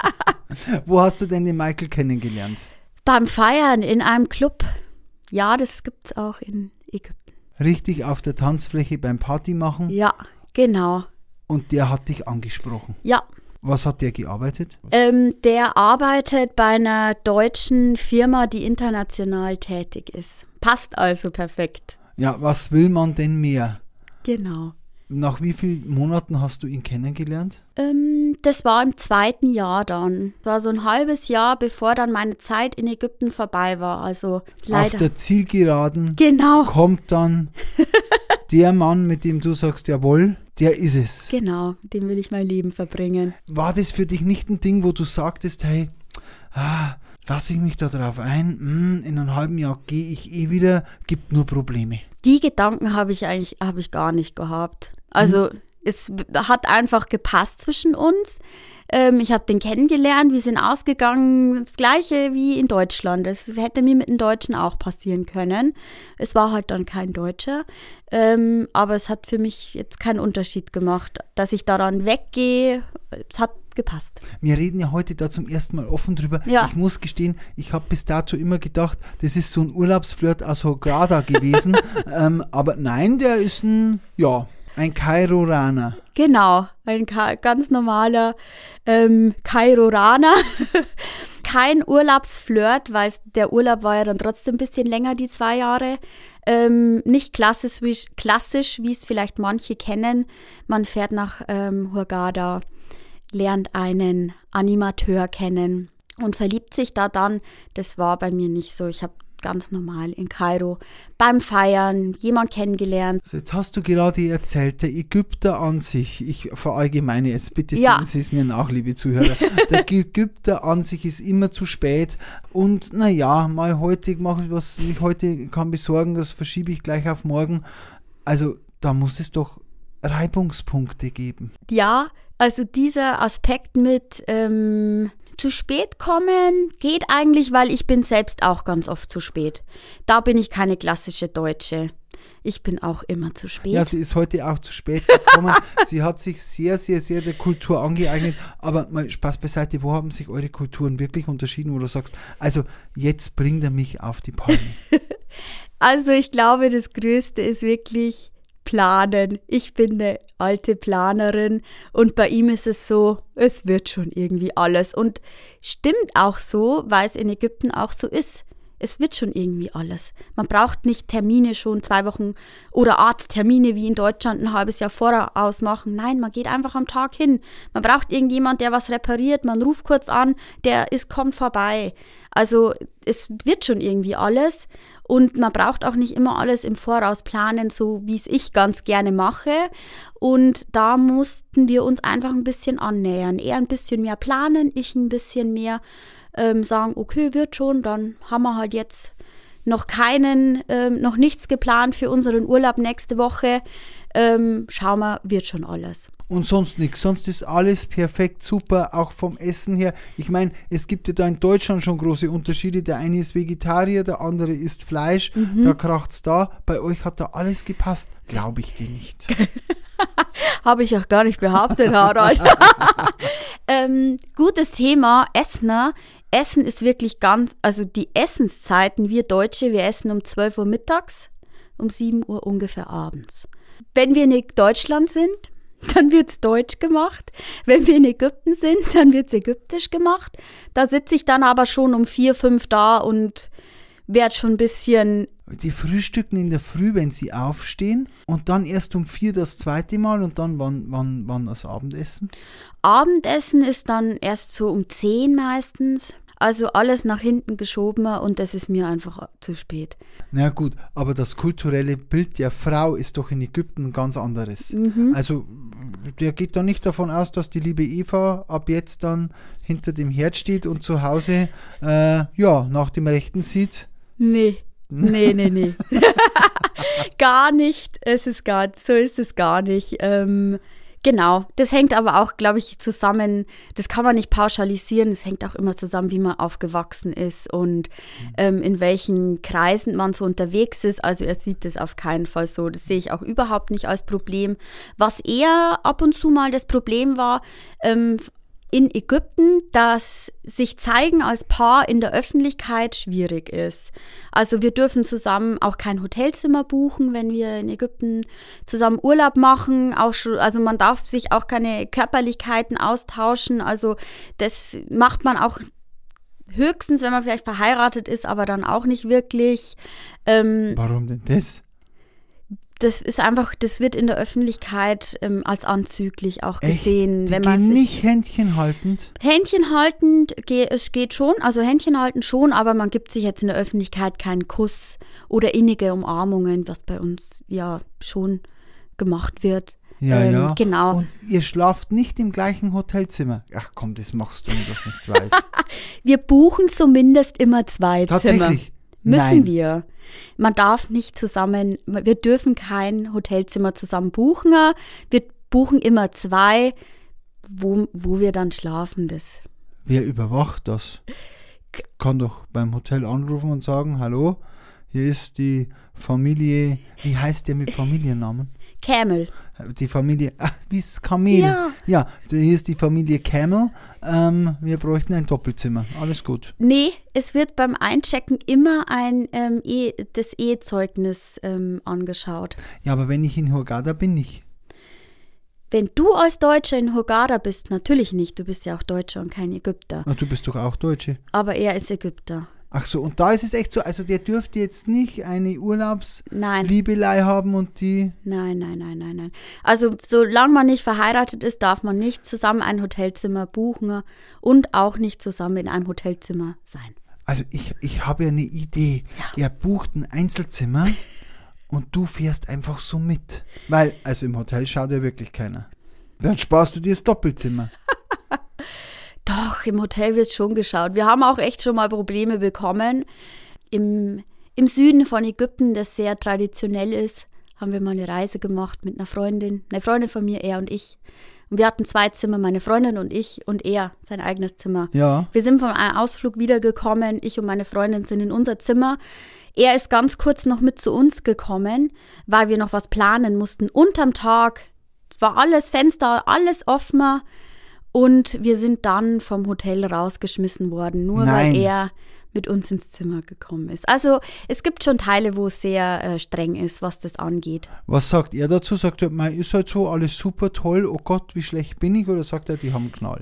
Wo hast du denn den Michael kennengelernt? Beim Feiern in einem Club. Ja, das gibt's auch in Ägypten. Richtig auf der Tanzfläche beim Party machen? Ja, genau. Und der hat dich angesprochen? Ja. Was hat der gearbeitet? Der arbeitet bei einer deutschen Firma, die international tätig ist. Passt also perfekt. Ja, was will man denn mehr? Genau. Nach wie vielen Monaten hast du ihn kennengelernt? Das war im 2. Jahr dann. Das war so ein halbes Jahr, bevor dann meine Zeit in Ägypten vorbei war. Also leider. Auf der Zielgeraden genau. kommt dann der Mann, mit dem du sagst, jawohl, der ist es. Genau, dem will ich mein Leben verbringen. War das für dich nicht ein Ding, wo du sagtest, hey, lasse ich mich da drauf ein, in einem halben Jahr gehe ich wieder, gibt nur Probleme? Die Gedanken habe ich gar nicht gehabt. Also es hat einfach gepasst zwischen uns. Ich habe den kennengelernt, wir sind ausgegangen, das Gleiche wie in Deutschland. Das hätte mir mit einem Deutschen auch passieren können. Es war halt dann kein Deutscher, aber es hat für mich jetzt keinen Unterschied gemacht, dass ich daran weggehe. Es hat gepasst. Wir reden ja heute da zum ersten Mal offen drüber. Ja. Ich muss gestehen, ich habe bis dato immer gedacht, das ist so ein Urlaubsflirt aus Hurghada gewesen. Aber nein, der ist ein Kairoraner. Genau, ein ganz normaler Kairoraner. Kein Urlaubsflirt, weil der Urlaub war ja dann trotzdem ein bisschen länger, die 2 Jahre. Nicht klassisch, wie es vielleicht manche kennen. Man fährt nach Hurghada, lernt einen Animateur kennen und verliebt sich da dann. Das war bei mir nicht so. Ich habe ganz normal in Kairo beim Feiern jemanden kennengelernt. Jetzt hast du gerade erzählt, der Ägypter an sich, ich verallgemeine jetzt, bitte Ja. sehen Sie es mir nach, liebe Zuhörer, der Ägypter an sich ist immer zu spät und mal heute mache ich, was ich heute kann besorgen, das verschiebe ich gleich auf morgen. Also da muss es doch Reibungspunkte geben. Ja, also dieser Aspekt mit zu spät kommen geht eigentlich, weil ich bin selbst auch ganz oft zu spät. Da bin ich keine klassische Deutsche. Ich bin auch immer zu spät. Ja, sie ist heute auch zu spät gekommen. Sie hat sich sehr, sehr, sehr der Kultur angeeignet. Aber mal Spaß beiseite, wo haben sich eure Kulturen wirklich unterschieden, wo du sagst, also jetzt bringt er mich auf die Palme? Also ich glaube, das Größte ist wirklich planen. Ich bin eine alte Planerin und bei ihm ist es so, es wird schon irgendwie alles. Und stimmt auch so, weil es in Ägypten auch so ist. Es wird schon irgendwie alles. Man braucht nicht Termine schon 2 Wochen oder Arzttermine wie in Deutschland ein halbes Jahr voraus machen. Nein, man geht einfach am Tag hin. Man braucht irgendjemand, der was repariert. Man ruft kurz an, kommt vorbei. Also es wird schon irgendwie alles. Und man braucht auch nicht immer alles im Voraus planen, so wie es ich ganz gerne mache. Und da mussten wir uns einfach ein bisschen annähern. Er ein bisschen mehr planen, ich ein bisschen mehr sagen, okay, wird schon, dann haben wir halt jetzt noch nichts geplant für unseren Urlaub nächste Woche. Schauen wir, wird schon alles. Und sonst nichts, sonst ist alles perfekt, super, auch vom Essen her. Ich meine, es gibt ja da in Deutschland schon große Unterschiede. Der eine ist Vegetarier, der andere isst Fleisch, da kracht's da. Bei euch hat da alles gepasst, glaube ich dir nicht. Habe ich auch gar nicht behauptet, Harald. Gutes Thema, Essen. Essen ist wirklich also die Essenszeiten, wir Deutsche, wir essen um 12 Uhr mittags, um 7 Uhr ungefähr abends. Wenn wir in Deutschland sind, dann wird es deutsch gemacht. Wenn wir in Ägypten sind, dann wird es ägyptisch gemacht. Da sitze ich dann aber schon um 4, 5 da und werde schon ein bisschen... Die frühstücken in der Früh, wenn sie aufstehen und dann erst um 4 das zweite Mal und dann wann das Abendessen? Abendessen ist dann erst so um 10 meistens. Also alles nach hinten geschoben und das ist mir einfach zu spät. Na gut, aber das kulturelle Bild der Frau ist doch in Ägypten ein ganz anderes. Also der geht doch nicht davon aus, dass die liebe Eva ab jetzt dann hinter dem Herd steht und zu Hause nach dem Rechten sieht. Nee. Gar nicht. So ist es gar nicht. Genau, das hängt aber auch, glaube ich, zusammen, das kann man nicht pauschalisieren, das hängt auch immer zusammen, wie man aufgewachsen ist und in welchen Kreisen man so unterwegs ist. Also er sieht das auf keinen Fall so, das sehe ich auch überhaupt nicht als Problem. Was eher ab und zu mal das Problem war, in Ägypten, dass sich zeigen als Paar in der Öffentlichkeit schwierig ist. Also wir dürfen zusammen auch kein Hotelzimmer buchen, wenn wir in Ägypten zusammen Urlaub machen. Also man darf sich auch keine Körperlichkeiten austauschen. Also das macht man auch höchstens, wenn man vielleicht verheiratet ist, aber dann auch nicht wirklich. Warum denn das? Das ist einfach, das wird in der Öffentlichkeit als anzüglich auch gesehen. Echt? Wenn man sich nicht Händchen haltend? Händchen haltend, es geht schon, also Händchen halten schon, aber man gibt sich jetzt in der Öffentlichkeit keinen Kuss oder innige Umarmungen, was bei uns ja schon gemacht wird. Ja. Genau. Und ihr schlaft nicht im gleichen Hotelzimmer? Ach komm, das machst du mir doch nicht weiß. Wir buchen zumindest immer 2 Zimmer. Tatsächlich? Müssen Nein. wir. Man darf nicht zusammen, wir dürfen kein Hotelzimmer zusammen buchen. Wir buchen immer 2, wo wir dann schlafen. Wer überwacht das? Kann doch beim Hotel anrufen und sagen, hallo, hier ist die Familie, wie heißt der mit Familiennamen? Camel. Die Familie, wie ist Kamel? Ja, hier ist die Familie Camel. Wir bräuchten ein Doppelzimmer. Alles gut. Nee, es wird beim Einchecken immer das Ehezeugnis angeschaut. Ja, aber wenn ich in Hurghada bin, nicht. Wenn du als Deutscher in Hurghada bist, natürlich nicht. Du bist ja auch Deutscher und kein Ägypter. Na, du bist doch auch Deutsche. Aber er ist Ägypter. Ach so, und da ist es echt so, also der dürfte jetzt nicht eine Nein. Urlaubsliebelei haben und die... Nein. Also solange man nicht verheiratet ist, darf man nicht zusammen ein Hotelzimmer buchen und auch nicht zusammen in einem Hotelzimmer sein. Also ich habe ja eine Idee. Ja. Er bucht ein Einzelzimmer und du fährst einfach so mit. Weil, also im Hotel schaut ja wirklich keiner. Dann sparst du dir das Doppelzimmer. Doch, im Hotel wird schon geschaut. Wir haben auch echt schon mal Probleme bekommen. Im Süden von Ägypten, das sehr traditionell ist, haben wir mal eine Reise gemacht mit einer Freundin von mir, er und ich. Und wir hatten 2 Zimmer, meine Freundin und ich und er, sein eigenes Zimmer. Ja. Wir sind von einem Ausflug wiedergekommen, ich und meine Freundin sind in unser Zimmer. Er ist ganz kurz noch mit zu uns gekommen, weil wir noch was planen mussten. Unterm Tag war alles Fenster, alles offen. Und wir sind dann vom Hotel rausgeschmissen worden, nur weil er mit uns ins Zimmer gekommen ist. Also es gibt schon Teile, wo es sehr streng ist, was das angeht. Was sagt er dazu? Sagt er, ist halt so, alles super toll, oh Gott, wie schlecht bin ich? Oder sagt er, die haben Knall?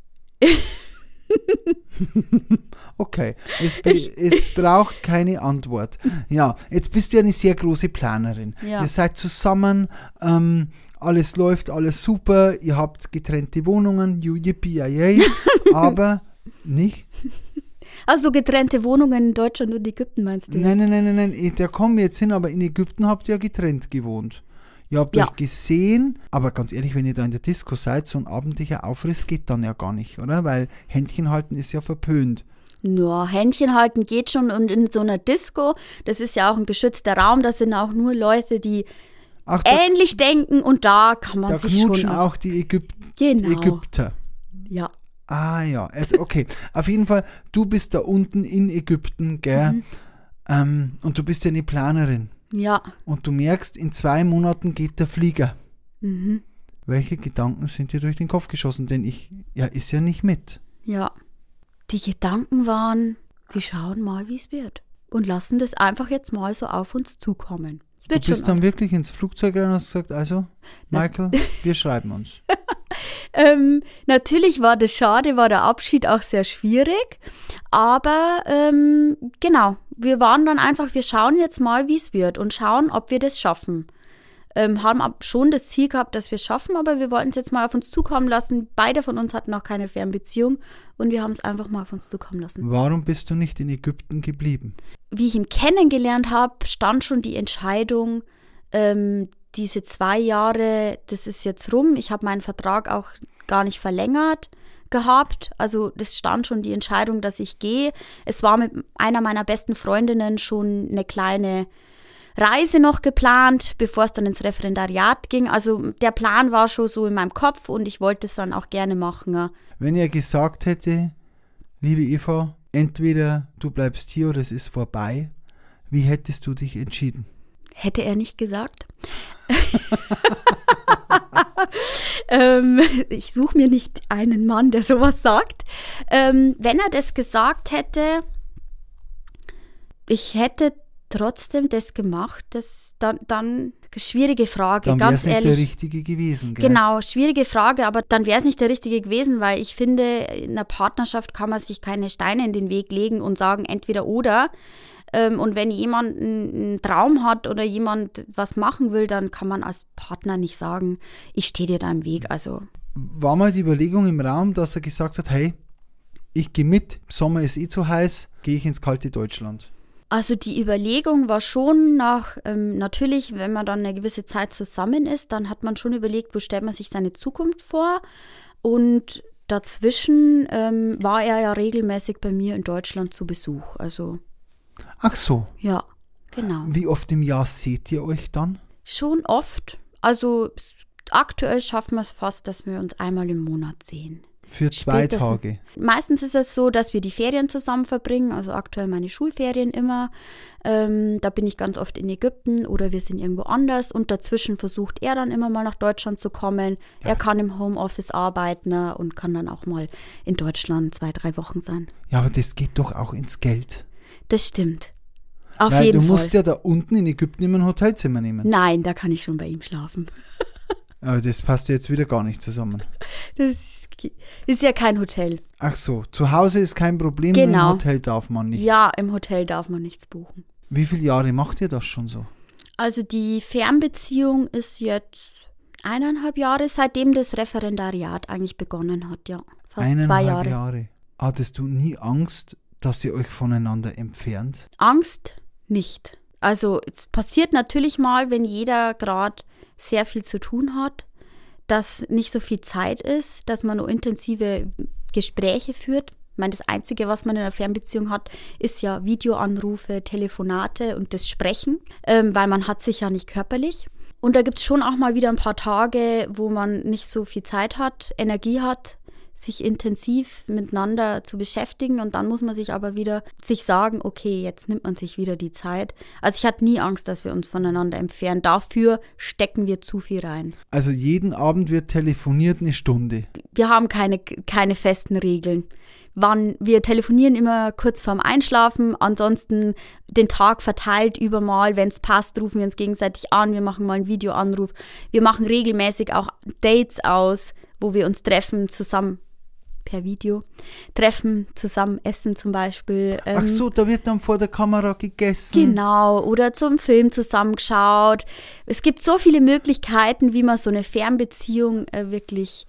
Okay, es braucht keine Antwort. Ja, jetzt bist du ja eine sehr große Planerin. Ja. Ihr seid zusammen, alles läuft, alles super, ihr habt getrennte Wohnungen, yippie, aber nicht? Also getrennte Wohnungen in Deutschland und Ägypten meinst du? Nein, da kommen wir jetzt hin, aber in Ägypten habt ihr ja getrennt gewohnt. Ihr habt euch gesehen, aber ganz ehrlich, wenn ihr da in der Disco seid, so ein abendlicher Aufriss geht dann ja gar nicht, oder? Weil Händchen halten ist ja verpönt. Ja, Händchen halten geht schon und in so einer Disco, das ist ja auch ein geschützter Raum, da sind auch nur Leute, die ähnlich denken und da kann man sich schon... Da knutschen auch die Ägypter. Ja. Ah ja, also okay. Auf jeden Fall, du bist da unten in Ägypten, gell? Und du bist ja eine Planerin. Ja. Und du merkst, in 2 Monaten geht der Flieger. Mhm. Welche Gedanken sind dir durch den Kopf geschossen? Denn ist ja nicht mit. Ja. Die Gedanken waren, wir schauen mal, wie es wird. Und lassen das einfach jetzt mal so auf uns zukommen. Du bist dann wirklich ins Flugzeug rein und hast gesagt, also, Michael, wir schreiben uns. Natürlich war das schade, war der Abschied auch sehr schwierig, aber genau, wir waren dann einfach, wir schauen jetzt mal, wie es wird und schauen, ob wir das schaffen. Haben schon das Ziel gehabt, dass wir es schaffen, aber wir wollten es jetzt mal auf uns zukommen lassen. Beide von uns hatten noch keine Fernbeziehung und wir haben es einfach mal auf uns zukommen lassen. Warum bist du nicht in Ägypten geblieben? Wie ich ihn kennengelernt habe, stand schon die Entscheidung, diese 2 Jahre, das ist jetzt rum. Ich habe meinen Vertrag auch gar nicht verlängert gehabt. Also das stand schon die Entscheidung, dass ich gehe. Es war mit einer meiner besten Freundinnen schon eine kleine Reise noch geplant, bevor es dann ins Referendariat ging. Also der Plan war schon so in meinem Kopf und ich wollte es dann auch gerne machen. Ja. Wenn er gesagt hätte, liebe Eva, entweder du bleibst hier oder es ist vorbei, wie hättest du dich entschieden? Hätte er nicht gesagt. Ich suche mir nicht einen Mann, der sowas sagt. Wenn er das gesagt hätte, ich hätte trotzdem das gemacht, dann schwierige Frage, dann ganz ehrlich. Dann wäre es nicht der Richtige gewesen, gell? Genau, schwierige Frage, aber dann wäre es nicht der Richtige gewesen, weil ich finde, in einer Partnerschaft kann man sich keine Steine in den Weg legen und sagen, entweder oder. Und wenn jemand einen Traum hat oder jemand was machen will, dann kann man als Partner nicht sagen, ich stehe dir da im Weg. Also. War mal die Überlegung im Raum, dass er gesagt hat, hey, ich gehe mit, Sommer ist eh zu heiß, gehe ich ins kalte Deutschland? Also die Überlegung war schon natürlich, wenn man dann eine gewisse Zeit zusammen ist, dann hat man schon überlegt, wo stellt man sich seine Zukunft vor. Und dazwischen war er ja regelmäßig bei mir in Deutschland zu Besuch. Also ach so. Ja, genau. Wie oft im Jahr seht ihr euch dann? Schon oft. Also aktuell schaffen wir es fast, dass wir uns einmal im Monat sehen. Für 2 Tage? Meistens ist es so, dass wir die Ferien zusammen verbringen, also aktuell meine Schulferien immer. Da bin ich ganz oft in Ägypten oder wir sind irgendwo anders und dazwischen versucht er dann immer mal nach Deutschland zu kommen. Ja. Er kann im Homeoffice arbeiten und kann dann auch mal in Deutschland 2-3 Wochen sein. Ja, aber das geht doch auch ins Geld. Das stimmt. Auf jeden Fall. Du musst ja da unten in Ägypten immer ein Hotelzimmer nehmen. Nein, da kann ich schon bei ihm schlafen. Aber das passt jetzt wieder gar nicht zusammen. Das ist ja kein Hotel. Ach so, zu Hause ist kein Problem, genau. Im Hotel darf man nicht. Ja, im Hotel darf man nichts buchen. Wie viele Jahre macht ihr das schon so? Also die Fernbeziehung ist jetzt 1,5 Jahre, seitdem das Referendariat eigentlich begonnen hat, ja. Fast 2 Jahre. 1,5 Jahre. Hattest du nie Angst, dass ihr euch voneinander entfernt? Angst nicht. Also es passiert natürlich mal, wenn jeder gerade sehr viel zu tun hat, dass nicht so viel Zeit ist, dass man nur intensive Gespräche führt. Ich meine, das Einzige, was man in einer Fernbeziehung hat, ist ja Videoanrufe, Telefonate und das Sprechen, weil man hat sich ja nicht körperlich. Und da gibt es schon auch mal wieder ein paar Tage, wo man nicht so viel Zeit hat, Energie hat, sich intensiv miteinander zu beschäftigen und dann muss man sich aber wieder sich sagen, okay, jetzt nimmt man sich wieder die Zeit. Also ich hatte nie Angst, dass wir uns voneinander entfernen. Dafür stecken wir zu viel rein. Also jeden Abend wird telefoniert 1 Stunde? Wir haben keine festen Regeln. Wir telefonieren immer kurz vorm Einschlafen, ansonsten den Tag verteilt über mal, wenn es passt, rufen wir uns gegenseitig an, wir machen mal einen Videoanruf. Wir machen regelmäßig auch Dates aus, wo wir uns treffen, zusammen per Video, treffen, zusammen essen zum Beispiel. Ach so, da wird dann vor der Kamera gegessen. Genau, oder zum Film zusammengeschaut. Es gibt so viele Möglichkeiten, wie man so eine Fernbeziehung wirklich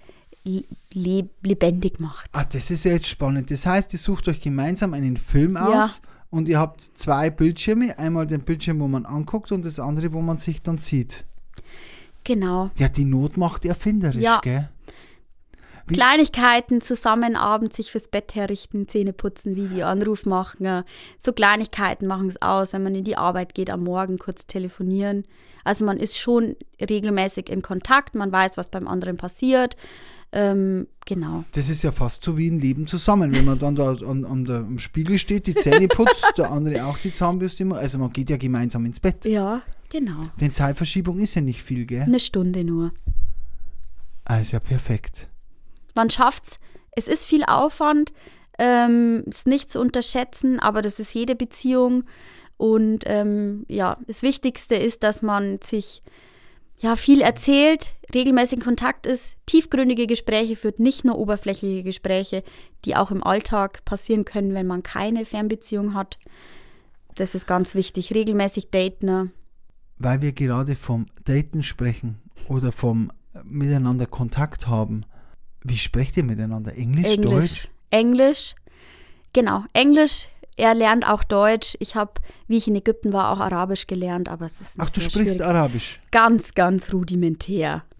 lebendig macht. Ah, das ist ja jetzt spannend. Das heißt, ihr sucht euch gemeinsam einen Film aus und ihr habt 2 Bildschirme. Einmal den Bildschirm, wo man anguckt und das andere, wo man sich dann sieht. Genau. Ja, die Not macht erfinderisch, gell? Kleinigkeiten, zusammen abends sich fürs Bett herrichten, Zähne putzen, Videoanruf machen. So Kleinigkeiten machen es aus, wenn man in die Arbeit geht, am Morgen kurz telefonieren. Also man ist schon regelmäßig in Kontakt, man weiß, was beim anderen passiert. Genau. Das ist ja fast so wie ein Leben zusammen, wenn man dann da am Spiegel steht, die Zähne putzt, der andere auch die Zahnbürste immer. Also man geht ja gemeinsam ins Bett. Ja, genau. Denn Zeitverschiebung ist ja nicht viel, gell? 1 Stunde nur. Ah, ist ja perfekt. Man schafft's. Es ist viel Aufwand, ist nicht zu unterschätzen, aber das ist jede Beziehung. Und das Wichtigste ist, dass man sich viel erzählt, regelmäßig in Kontakt ist, tiefgründige Gespräche führt, nicht nur oberflächliche Gespräche, die auch im Alltag passieren können, wenn man keine Fernbeziehung hat. Das ist ganz wichtig. Regelmäßig daten. Weil wir gerade vom Daten sprechen oder vom Miteinander Kontakt haben. Wie sprecht ihr miteinander? Englisch, Deutsch? Englisch, genau. Englisch. Er lernt auch Deutsch. Ich habe, wie ich in Ägypten war, auch Arabisch gelernt, aber es ist Ach, du sprichst schwierig. Arabisch? Ganz, ganz rudimentär.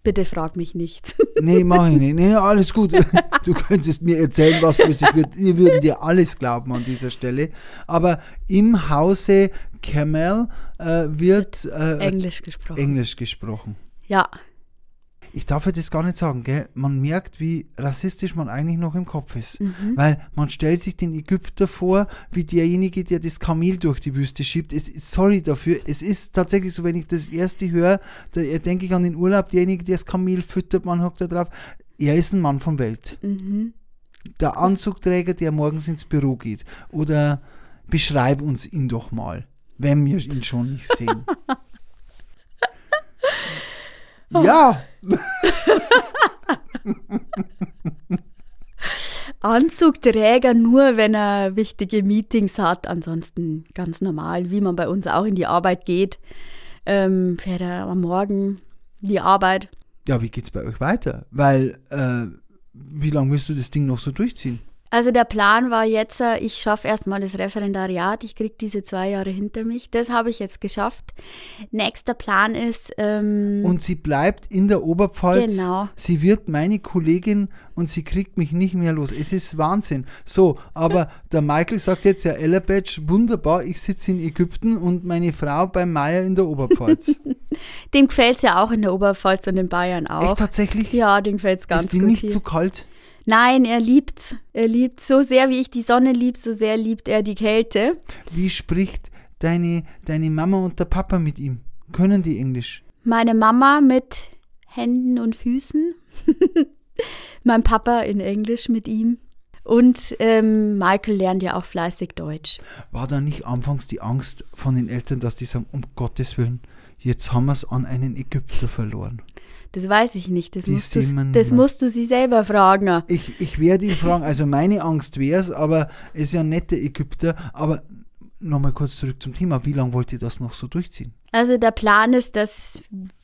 Bitte frag mich nichts. Nee, mach ich nicht. Nee, alles gut. Du könntest mir erzählen, was du willst. Wir würden dir alles glauben an dieser Stelle. Aber im Hause Cammell wird Englisch gesprochen. Ja. Ich darf ja das gar nicht sagen, gell? Man merkt, wie rassistisch man eigentlich noch im Kopf ist. Weil man stellt sich den Ägypter vor, wie derjenige, der das Kamel durch die Wüste schiebt. Sorry dafür, es ist tatsächlich so, wenn ich das erste höre, da denke ich an den Urlaub, derjenige, der das Kamel füttert, man hockt da drauf. Er ist ein Mann von Welt. Der Anzugträger, der morgens ins Büro geht. Oder beschreib uns ihn doch mal, wenn wir ihn schon nicht sehen. Ja. Anzugträger nur, wenn er wichtige Meetings hat. Ansonsten ganz normal, wie man bei uns auch in die Arbeit geht, fährt er am Morgen in die Arbeit. Ja, wie geht's bei euch weiter? Weil, wie lange willst du das Ding noch so durchziehen? Also der Plan war jetzt, ich schaffe erstmal das Referendariat, ich kriege diese 2 Jahre hinter mich. Das habe ich jetzt geschafft. Nächster Plan ist... und sie bleibt in der Oberpfalz. Genau. Sie wird meine Kollegin und sie kriegt mich nicht mehr los. Es ist Wahnsinn. So, aber der Michael sagt jetzt, ja, Ella Batch, wunderbar, ich sitze in Ägypten und meine Frau beim Meier in der Oberpfalz. Dem gefällt es ja auch in der Oberpfalz und in Bayern auch. Echt tatsächlich? Ja, dem gefällt es ganz gut. Ist die nicht hier. zu kalt? Nein, er liebt so sehr, wie ich die Sonne liebe, so sehr liebt er die Kälte. Wie spricht deine Mama und der Papa mit ihm? Können die Englisch? Meine Mama mit Händen und Füßen, mein Papa in Englisch mit ihm und Michael lernt ja auch fleißig Deutsch. War da nicht anfangs die Angst von den Eltern, dass die sagen, um Gottes Willen, jetzt haben wir es an einen Ägypter verloren? Das weiß ich nicht, das musst du sie selber fragen. Ich werde ihn fragen, also meine Angst wäre es, aber er ist ja ein netter Ägypter. Aber nochmal kurz zurück zum Thema, wie lange wollt ihr das noch so durchziehen? Also der Plan ist, dass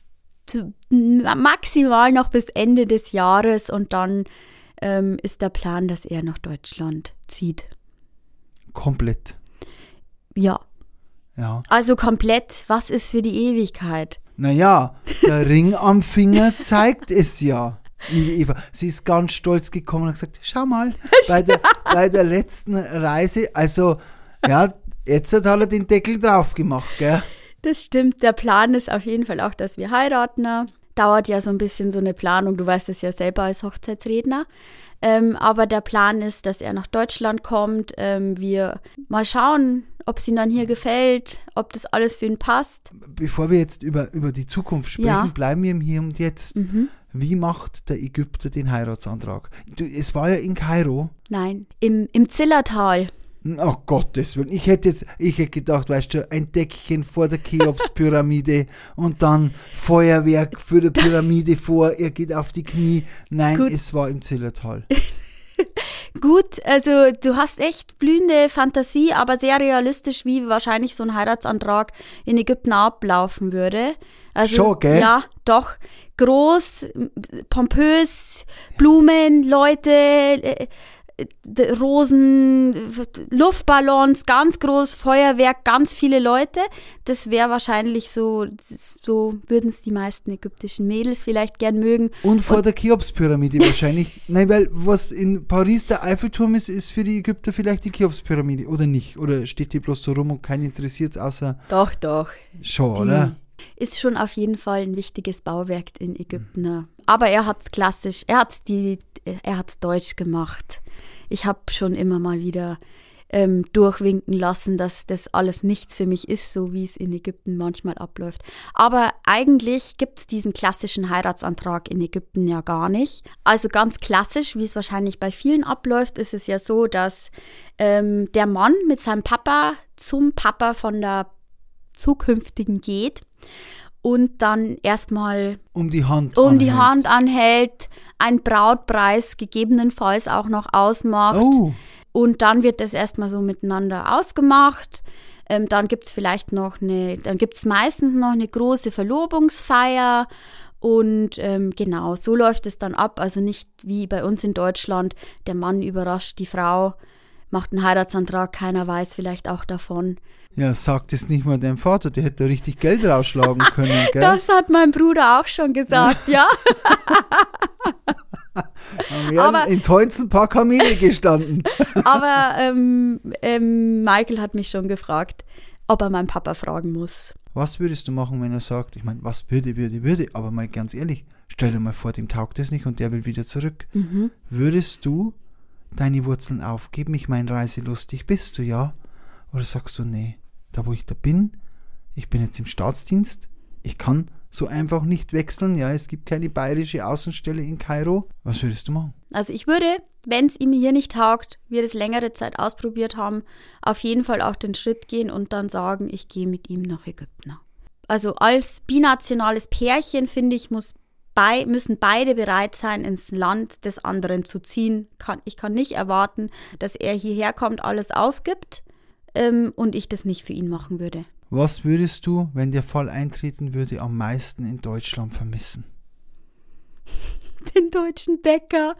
maximal noch bis Ende des Jahres und dann ist der Plan, dass er nach Deutschland zieht. Komplett? Ja. Ja. Also komplett, was ist für die Ewigkeit? Naja, der Ring am Finger zeigt es ja, liebe Eva. Sie ist ganz stolz gekommen und hat gesagt, schau mal, bei der letzten Reise, also ja, jetzt hat er den Deckel drauf gemacht, gell? Das stimmt, der Plan ist auf jeden Fall auch, dass wir heiraten. Dauert ja so ein bisschen so eine Planung, du weißt es ja selber als Hochzeitsredner. Aber der Plan ist, dass er nach Deutschland kommt, wir mal schauen, ob es ihm dann hier gefällt, ob das alles für ihn passt. Bevor wir jetzt über die Zukunft sprechen, bleiben wir im Hier und Jetzt. Wie macht der Ägypter den Heiratsantrag? Es war ja in Kairo. Nein, im Zillertal. Oh Gottes Willen, ich hätte gedacht, weißt du, ein Deckchen vor der Cheops-Pyramide und dann Feuerwerk für die Pyramide vor, er geht auf die Knie. Nein, gut. Es war im Zillertal. Gut, also du hast echt blühende Fantasie, aber sehr realistisch, wie wahrscheinlich so ein Heiratsantrag in Ägypten ablaufen würde. Also, schon, gell? Ja, doch. Groß, pompös, Blumen, Leute, Rosen, Luftballons, ganz groß, Feuerwerk, ganz viele Leute. Das wäre wahrscheinlich so würden es die meisten ägyptischen Mädels vielleicht gern mögen. Und vor der Cheops-Pyramide wahrscheinlich. Nein, weil was in Paris der Eiffelturm ist für die Ägypter vielleicht die Cheops-Pyramide, oder nicht? Oder steht die bloß so rum und keinen interessiert es außer... Doch. Schon, oder? Ist schon auf jeden Fall ein wichtiges Bauwerk in Ägypten. Aber er hat es klassisch, er hat Deutsch gemacht. Ich habe schon immer mal wieder durchwinken lassen, dass das alles nichts für mich ist, so wie es in Ägypten manchmal abläuft. Aber eigentlich gibt es diesen klassischen Heiratsantrag in Ägypten ja gar nicht. Also ganz klassisch, wie es wahrscheinlich bei vielen abläuft, ist es ja so, dass der Mann mit seinem Papa zum Papa von der Zukünftigen geht und dann erstmal um die Hand anhält, einen Brautpreis gegebenenfalls auch noch ausmacht. Oh. Und dann wird das erstmal so miteinander ausgemacht. Dann gibt es meistens noch eine große Verlobungsfeier. Und genau, so läuft es dann ab. Also nicht wie bei uns in Deutschland, der Mann überrascht die Frau macht einen Heiratsantrag, keiner weiß vielleicht auch davon. Ja, sag das nicht mal deinem Vater, der hätte da richtig Geld rausschlagen können, gell? Das hat mein Bruder auch schon gesagt, ja. Aber in Teunzen ein paar Kamele gestanden. Aber Michael hat mich schon gefragt, ob er meinen Papa fragen muss. Was würdest du machen, wenn er sagt, ich meine, was würde, aber mal ganz ehrlich, stell dir mal vor, dem taugt es nicht und der will wieder zurück. Würdest du deine Wurzeln aufgeben? Ich meine, reiselustig bist du, ja? Oder sagst du, nee, da wo ich da bin, ich bin jetzt im Staatsdienst, ich kann so einfach nicht wechseln, ja, es gibt keine bayerische Außenstelle in Kairo. Was würdest du machen? Also ich würde, wenn es ihm hier nicht taugt, wir das längere Zeit ausprobiert haben, auf jeden Fall auch den Schritt gehen und dann sagen, ich gehe mit ihm nach Ägypten. Also als binationales Pärchen, finde ich, müssen beide bereit sein, ins Land des anderen zu ziehen. Ich kann nicht erwarten, dass er hierher kommt, alles aufgibt und ich das nicht für ihn machen würde. Was würdest du, wenn der Fall eintreten würde, am meisten in Deutschland vermissen? Den deutschen Bäcker.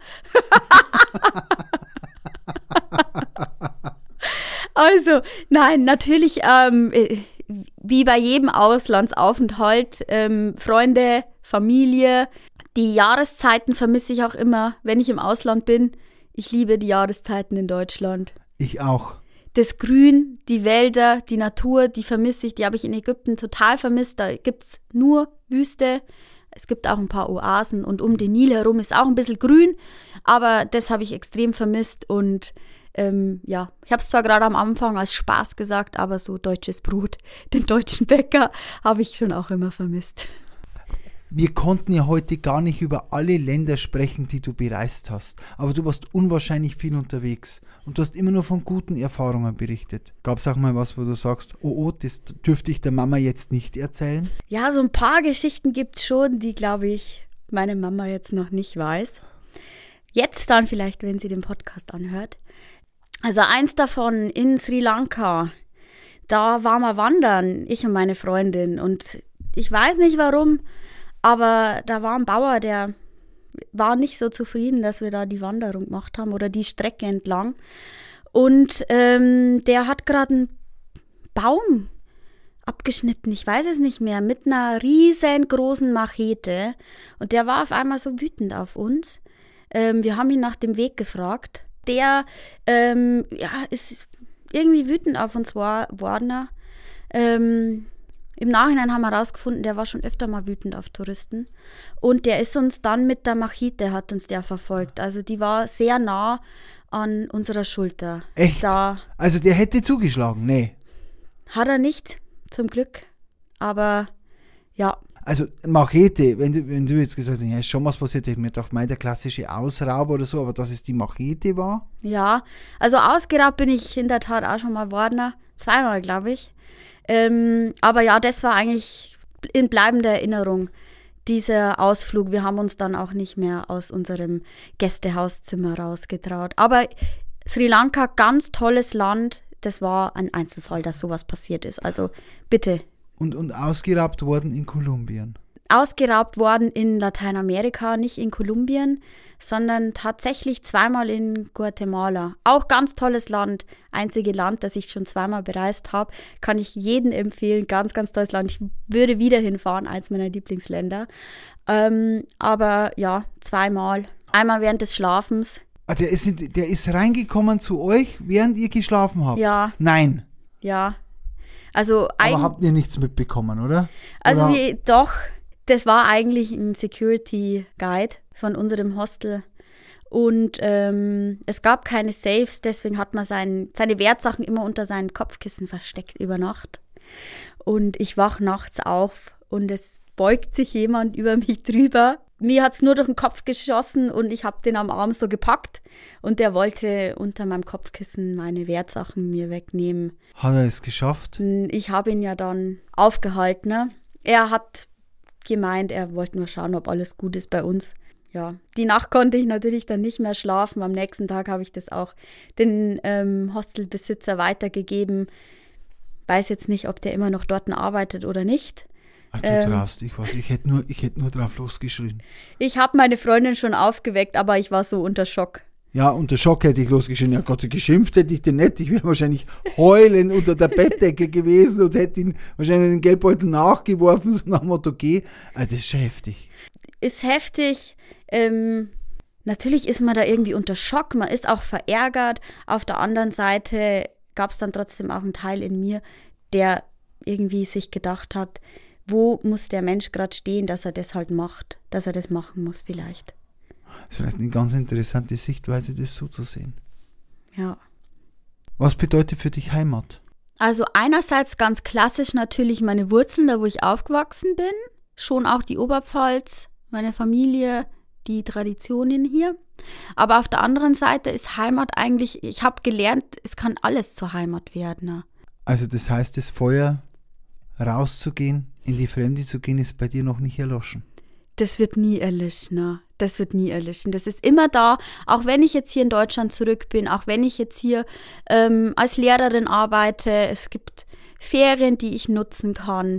Also, nein, natürlich, wie bei jedem Auslandsaufenthalt, Freunde, Familie. Die Jahreszeiten vermisse ich auch immer, wenn ich im Ausland bin. Ich liebe die Jahreszeiten in Deutschland. Ich auch. Das Grün, die Wälder, die Natur, die vermisse ich. Die habe ich in Ägypten total vermisst. Da gibt es nur Wüste. Es gibt auch ein paar Oasen und um den Nil herum ist auch ein bisschen grün. Aber das habe ich extrem vermisst. Und ja, ich habe es zwar gerade am Anfang als Spaß gesagt, aber so deutsches Brot, den deutschen Bäcker, habe ich schon auch immer vermisst. Wir konnten ja heute gar nicht über alle Länder sprechen, die du bereist hast. Aber du warst unwahrscheinlich viel unterwegs. Und du hast immer nur von guten Erfahrungen berichtet. Gab es auch mal was, wo du sagst, oh, das dürfte ich der Mama jetzt nicht erzählen? Ja, so ein paar Geschichten gibt es schon, die, glaube ich, meine Mama jetzt noch nicht weiß. Jetzt dann vielleicht, wenn sie den Podcast anhört. Also eins davon in Sri Lanka. Da waren wir wandern, ich und meine Freundin. Und ich weiß nicht warum, aber da war ein Bauer, der war nicht so zufrieden, dass wir da die Wanderung gemacht haben oder die Strecke entlang. Und der hat gerade einen Baum abgeschnitten, ich weiß es nicht mehr, mit einer riesengroßen Machete. Und der war auf einmal so wütend auf uns. Wir haben ihn nach dem Weg gefragt. Der ist irgendwie wütend auf uns geworden. Im Nachhinein haben wir herausgefunden, der war schon öfter mal wütend auf Touristen. Und der ist uns dann mit der Machete, hat uns der verfolgt. Also die war sehr nah an unserer Schulter. Echt? Also der hätte zugeschlagen? Nee. Hat er nicht, zum Glück. Aber ja. Also Machete, wenn du jetzt gesagt hast, ja, ist schon was passiert, ich mir gedacht, der klassische Ausrauber oder so, aber dass es die Machete war? Ja, also ausgeraubt bin ich in der Tat auch schon mal worden. 2-mal, glaube ich. Aber ja, das war eigentlich in bleibender Erinnerung, dieser Ausflug. Wir haben uns dann auch nicht mehr aus unserem Gästehauszimmer rausgetraut. Aber Sri Lanka, ganz tolles Land. Das war ein Einzelfall, dass sowas passiert ist. Also bitte. Und ausgeraubt worden in Kolumbien? Ausgeraubt worden in Lateinamerika, nicht in Kolumbien, sondern tatsächlich 2-mal in Guatemala. Auch ganz tolles Land, einzige Land, das ich schon 2-mal bereist habe. Kann ich jedem empfehlen, ganz, ganz tolles Land. Ich würde wieder hinfahren, eins meiner Lieblingsländer. Aber ja, 2-mal. Einmal während des Schlafens. Ah, der ist reingekommen zu euch, während ihr geschlafen habt? Ja. Nein. Ja. Also aber habt ihr nichts mitbekommen, oder? Also oder? Doch, das war eigentlich ein Security Guide von unserem Hostel. Und es gab keine Safes, deswegen hat man seine Wertsachen immer unter seinen Kopfkissen versteckt über Nacht. Und ich wach nachts auf und es beugt sich jemand über mich drüber. Mir hat es nur durch den Kopf geschossen und ich habe den am Arm so gepackt und der wollte unter meinem Kopfkissen meine Wertsachen mir wegnehmen. Hat er es geschafft? Ich habe ihn ja dann aufgehalten. Ne? Er hat gemeint, er wollte nur schauen, ob alles gut ist bei uns. Ja, die Nacht konnte ich natürlich dann nicht mehr schlafen. Am nächsten Tag habe ich das auch den Hostelbesitzer weitergegeben. Weiß jetzt nicht, ob der immer noch dort arbeitet oder nicht. Ach, du traust dich was. Ich hätte nur drauf losgeschrien. Ich habe meine Freundin schon aufgeweckt, aber ich war so unter Schock. Ja, unter Schock hätte ich losgeschrien, ja Gott, geschimpft hätte ich den nicht. Ich wäre wahrscheinlich heulend unter der Bettdecke gewesen und hätte ihn wahrscheinlich den Geldbeutel nachgeworfen, so nach dem Motto, geh. Also das ist schon heftig. Ist heftig. Natürlich ist man da irgendwie unter Schock, man ist auch verärgert. Auf der anderen Seite gab es dann trotzdem auch einen Teil in mir, der irgendwie sich gedacht hat, wo muss der Mensch gerade stehen, dass er das halt macht, dass er das machen muss vielleicht. Das ist vielleicht eine ganz interessante Sichtweise, das so zu sehen. Ja. Was bedeutet für dich Heimat? Also einerseits ganz klassisch natürlich meine Wurzeln, da wo ich aufgewachsen bin. Schon auch die Oberpfalz, meine Familie, die Traditionen hier. Aber auf der anderen Seite ist Heimat eigentlich, ich habe gelernt, es kann alles zur Heimat werden. Ne? Also das heißt, das Feuer rauszugehen, in die Fremde zu gehen, ist bei dir noch nicht erloschen? Das wird nie erlöschen, ne? Das wird nie erlöschen. Das ist immer da, auch wenn ich jetzt hier in Deutschland zurück bin, auch wenn ich jetzt hier als Lehrerin arbeite. Es gibt Ferien, die ich nutzen kann.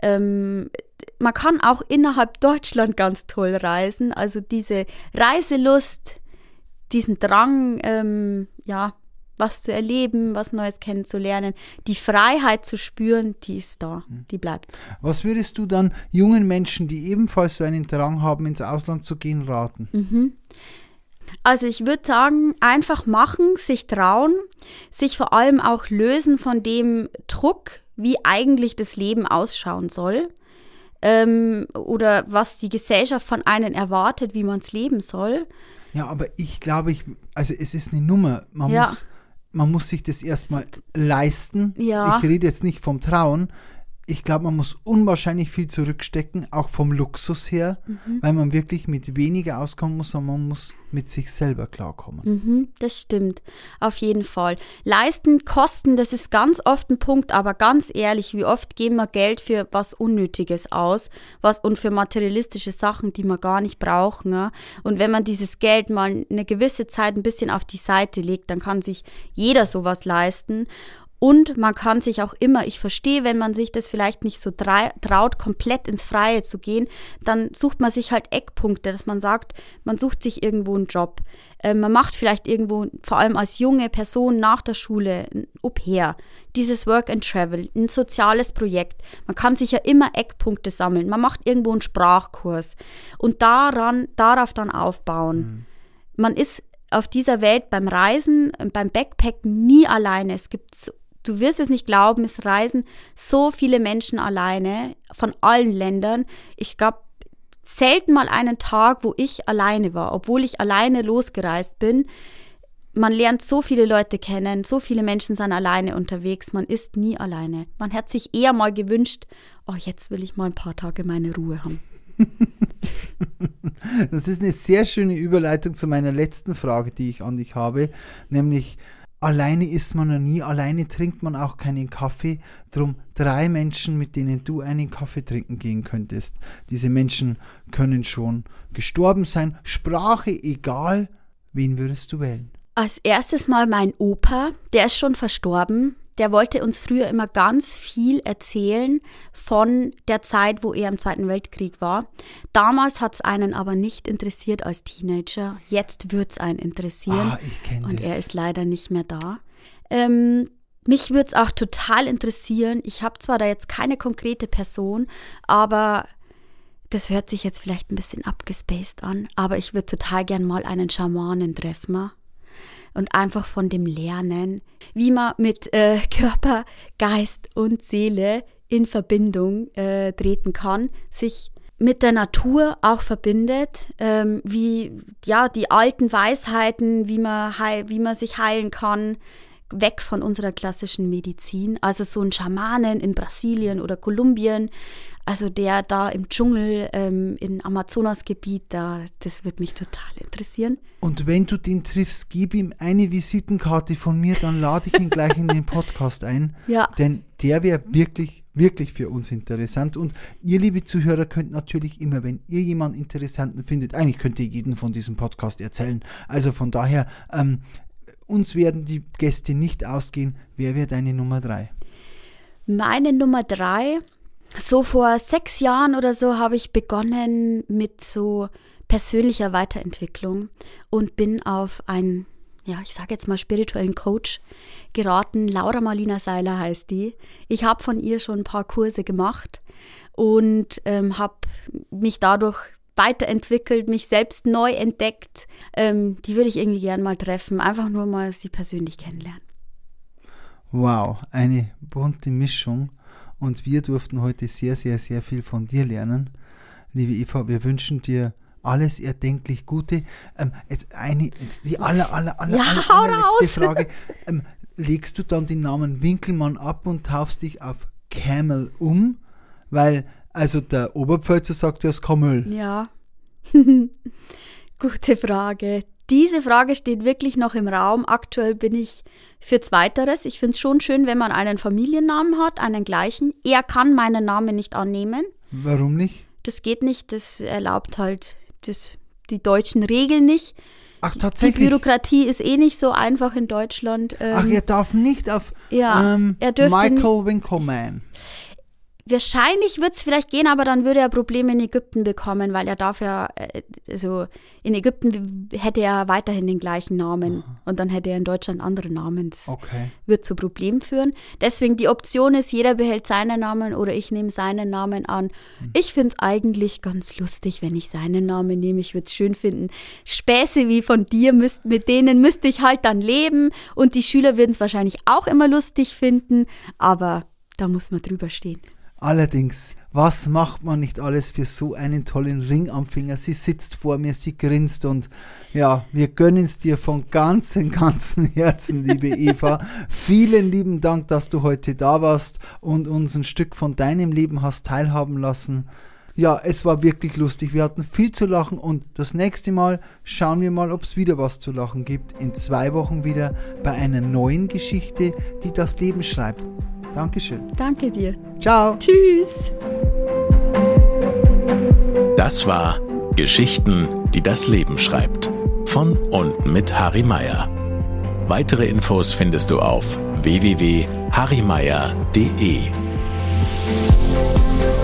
Man kann auch innerhalb Deutschland ganz toll reisen. Also diese Reiselust, diesen Drang, was zu erleben, was Neues kennenzulernen, die Freiheit zu spüren, die ist da, die bleibt. Was würdest du dann jungen Menschen, die ebenfalls so einen Drang haben, ins Ausland zu gehen, raten? Also ich würde sagen, einfach machen, sich trauen, sich vor allem auch lösen von dem Druck, wie eigentlich das Leben ausschauen soll. Oder was die Gesellschaft von einem erwartet, wie man es leben soll. Ja, aber ich glaube, also es ist eine Nummer. Man muss sich das erstmal leisten. Ja. Ich rede jetzt nicht vom Trauen. Ich glaube, man muss unwahrscheinlich viel zurückstecken, auch vom Luxus her, weil man wirklich mit weniger auskommen muss, sondern man muss mit sich selber klarkommen. Das stimmt, auf jeden Fall. Leisten, Kosten, das ist ganz oft ein Punkt, aber ganz ehrlich, wie oft geben wir Geld für was Unnötiges aus und für materialistische Sachen, die wir gar nicht brauchen. Ja? Und wenn man dieses Geld mal eine gewisse Zeit ein bisschen auf die Seite legt, dann kann sich jeder sowas leisten. Und man kann sich auch immer, ich verstehe, wenn man sich das vielleicht nicht so traut, komplett ins Freie zu gehen, dann sucht man sich halt Eckpunkte, dass man sagt, man sucht sich irgendwo einen Job. Man macht vielleicht irgendwo, vor allem als junge Person nach der Schule, ein Au-pair, dieses Work and Travel, ein soziales Projekt. Man kann sich ja immer Eckpunkte sammeln. Man macht irgendwo einen Sprachkurs und darauf dann aufbauen. Man ist auf dieser Welt beim Reisen, beim Backpacken nie alleine. Du wirst es nicht glauben, es reisen so viele Menschen alleine von allen Ländern. Ich glaube, selten mal einen Tag, wo ich alleine war, obwohl ich alleine losgereist bin. Man lernt so viele Leute kennen, so viele Menschen sind alleine unterwegs, man ist nie alleine. Man hat sich eher mal gewünscht, oh, jetzt will ich mal ein paar Tage meine Ruhe haben. Das ist eine sehr schöne Überleitung zu meiner letzten Frage, die ich an dich habe, nämlich alleine isst man noch nie, alleine trinkt man auch keinen Kaffee. Drum 3 Menschen, mit denen du einen Kaffee trinken gehen könntest. Diese Menschen können schon gestorben sein. Sprache egal, wen würdest du wählen? Als erstes mal mein Opa, der ist schon verstorben. Der wollte uns früher immer ganz viel erzählen von der Zeit, wo er im Zweiten Weltkrieg war. Damals hat es einen aber nicht interessiert als Teenager. Jetzt wird es einen interessieren. Ich kenne und das. Er ist leider nicht mehr da. Mich würde es auch total interessieren. Ich habe zwar da jetzt keine konkrete Person, aber das hört sich jetzt vielleicht ein bisschen abgespaced an. Aber ich würde total gern mal einen Schamanen treffen. Und einfach von dem lernen, wie man mit Körper, Geist und Seele in Verbindung treten kann, sich mit der Natur auch verbindet, wie die alten Weisheiten, wie man sich heilen kann, weg von unserer klassischen Medizin. Also so ein Schamanen in Brasilien oder Kolumbien, also der da im Dschungel, im Amazonasgebiet, das würde mich total interessieren. Und wenn du den triffst, gib ihm eine Visitenkarte von mir, dann lade ich ihn gleich in den Podcast ein. Ja. Denn der wäre wirklich, wirklich für uns interessant. Und ihr, liebe Zuhörer, könnt natürlich immer, wenn ihr jemanden Interessanten findet, eigentlich könnt ihr jeden von diesem Podcast erzählen. Also von daher, uns werden die Gäste nicht ausgehen. Wer wäre deine Nummer 3? Meine Nummer 3, so vor 6 Jahren oder so habe ich begonnen mit so persönlicher Weiterentwicklung und bin auf einen, ja, ich sage jetzt mal spirituellen Coach geraten. Laura Marlina Seiler heißt die. Ich habe von ihr schon ein paar Kurse gemacht und habe mich dadurch weiterentwickelt, mich selbst neu entdeckt. Die würde ich irgendwie gern mal treffen, einfach nur mal sie persönlich kennenlernen. Wow, eine bunte Mischung und wir durften heute sehr, sehr, sehr viel von dir lernen. Liebe Eva, wir wünschen dir alles erdenklich Gute. Die allerletzte Frage. Legst du dann den Namen Winkelmann ab und taufst dich auf Camel um? Weil, also der Oberpfälzer sagt ja das Kamel. Ja, gute Frage. Diese Frage steht wirklich noch im Raum. Aktuell bin ich für Zweiteres. Ich finde es schon schön, wenn man einen Familiennamen hat, einen gleichen. Er kann meinen Namen nicht annehmen. Warum nicht? Das geht nicht, das erlaubt halt die deutschen Regeln nicht. Ach, tatsächlich? Die Bürokratie ist nicht so einfach in Deutschland. Ach, er darf nicht auf er dürfte Michael Winkelmann. Wahrscheinlich wird es vielleicht gehen, aber dann würde er Probleme in Ägypten bekommen, weil er darf ja, also in Ägypten hätte er weiterhin den gleichen Namen und dann hätte er in Deutschland andere Namen. Das wird zu Problemen führen. Deswegen die Option ist, jeder behält seinen Namen oder ich nehme seinen Namen an. Ich finde es eigentlich ganz lustig, wenn ich seinen Namen nehme. Ich würde es schön finden. Späße wie von dir, mit denen müsste ich halt dann leben und die Schüler würden es wahrscheinlich auch immer lustig finden, aber da muss man drüber stehen. Allerdings, was macht man nicht alles für so einen tollen Ring am Finger? Sie sitzt vor mir, sie grinst und ja, wir gönnen es dir von ganzem Herzen, liebe Eva. Vielen lieben Dank, dass du heute da warst und uns ein Stück von deinem Leben hast teilhaben lassen. Ja, es war wirklich lustig. Wir hatten viel zu lachen und das nächste Mal schauen wir mal, ob es wieder was zu lachen gibt. In 2 Wochen wieder bei einer neuen Geschichte, die das Leben schreibt. Dankeschön. Danke dir. Ciao. Tschüss. Das war Geschichten, die das Leben schreibt. Von und mit Harry Meyer. Weitere Infos findest du auf www.harrymeyer.de.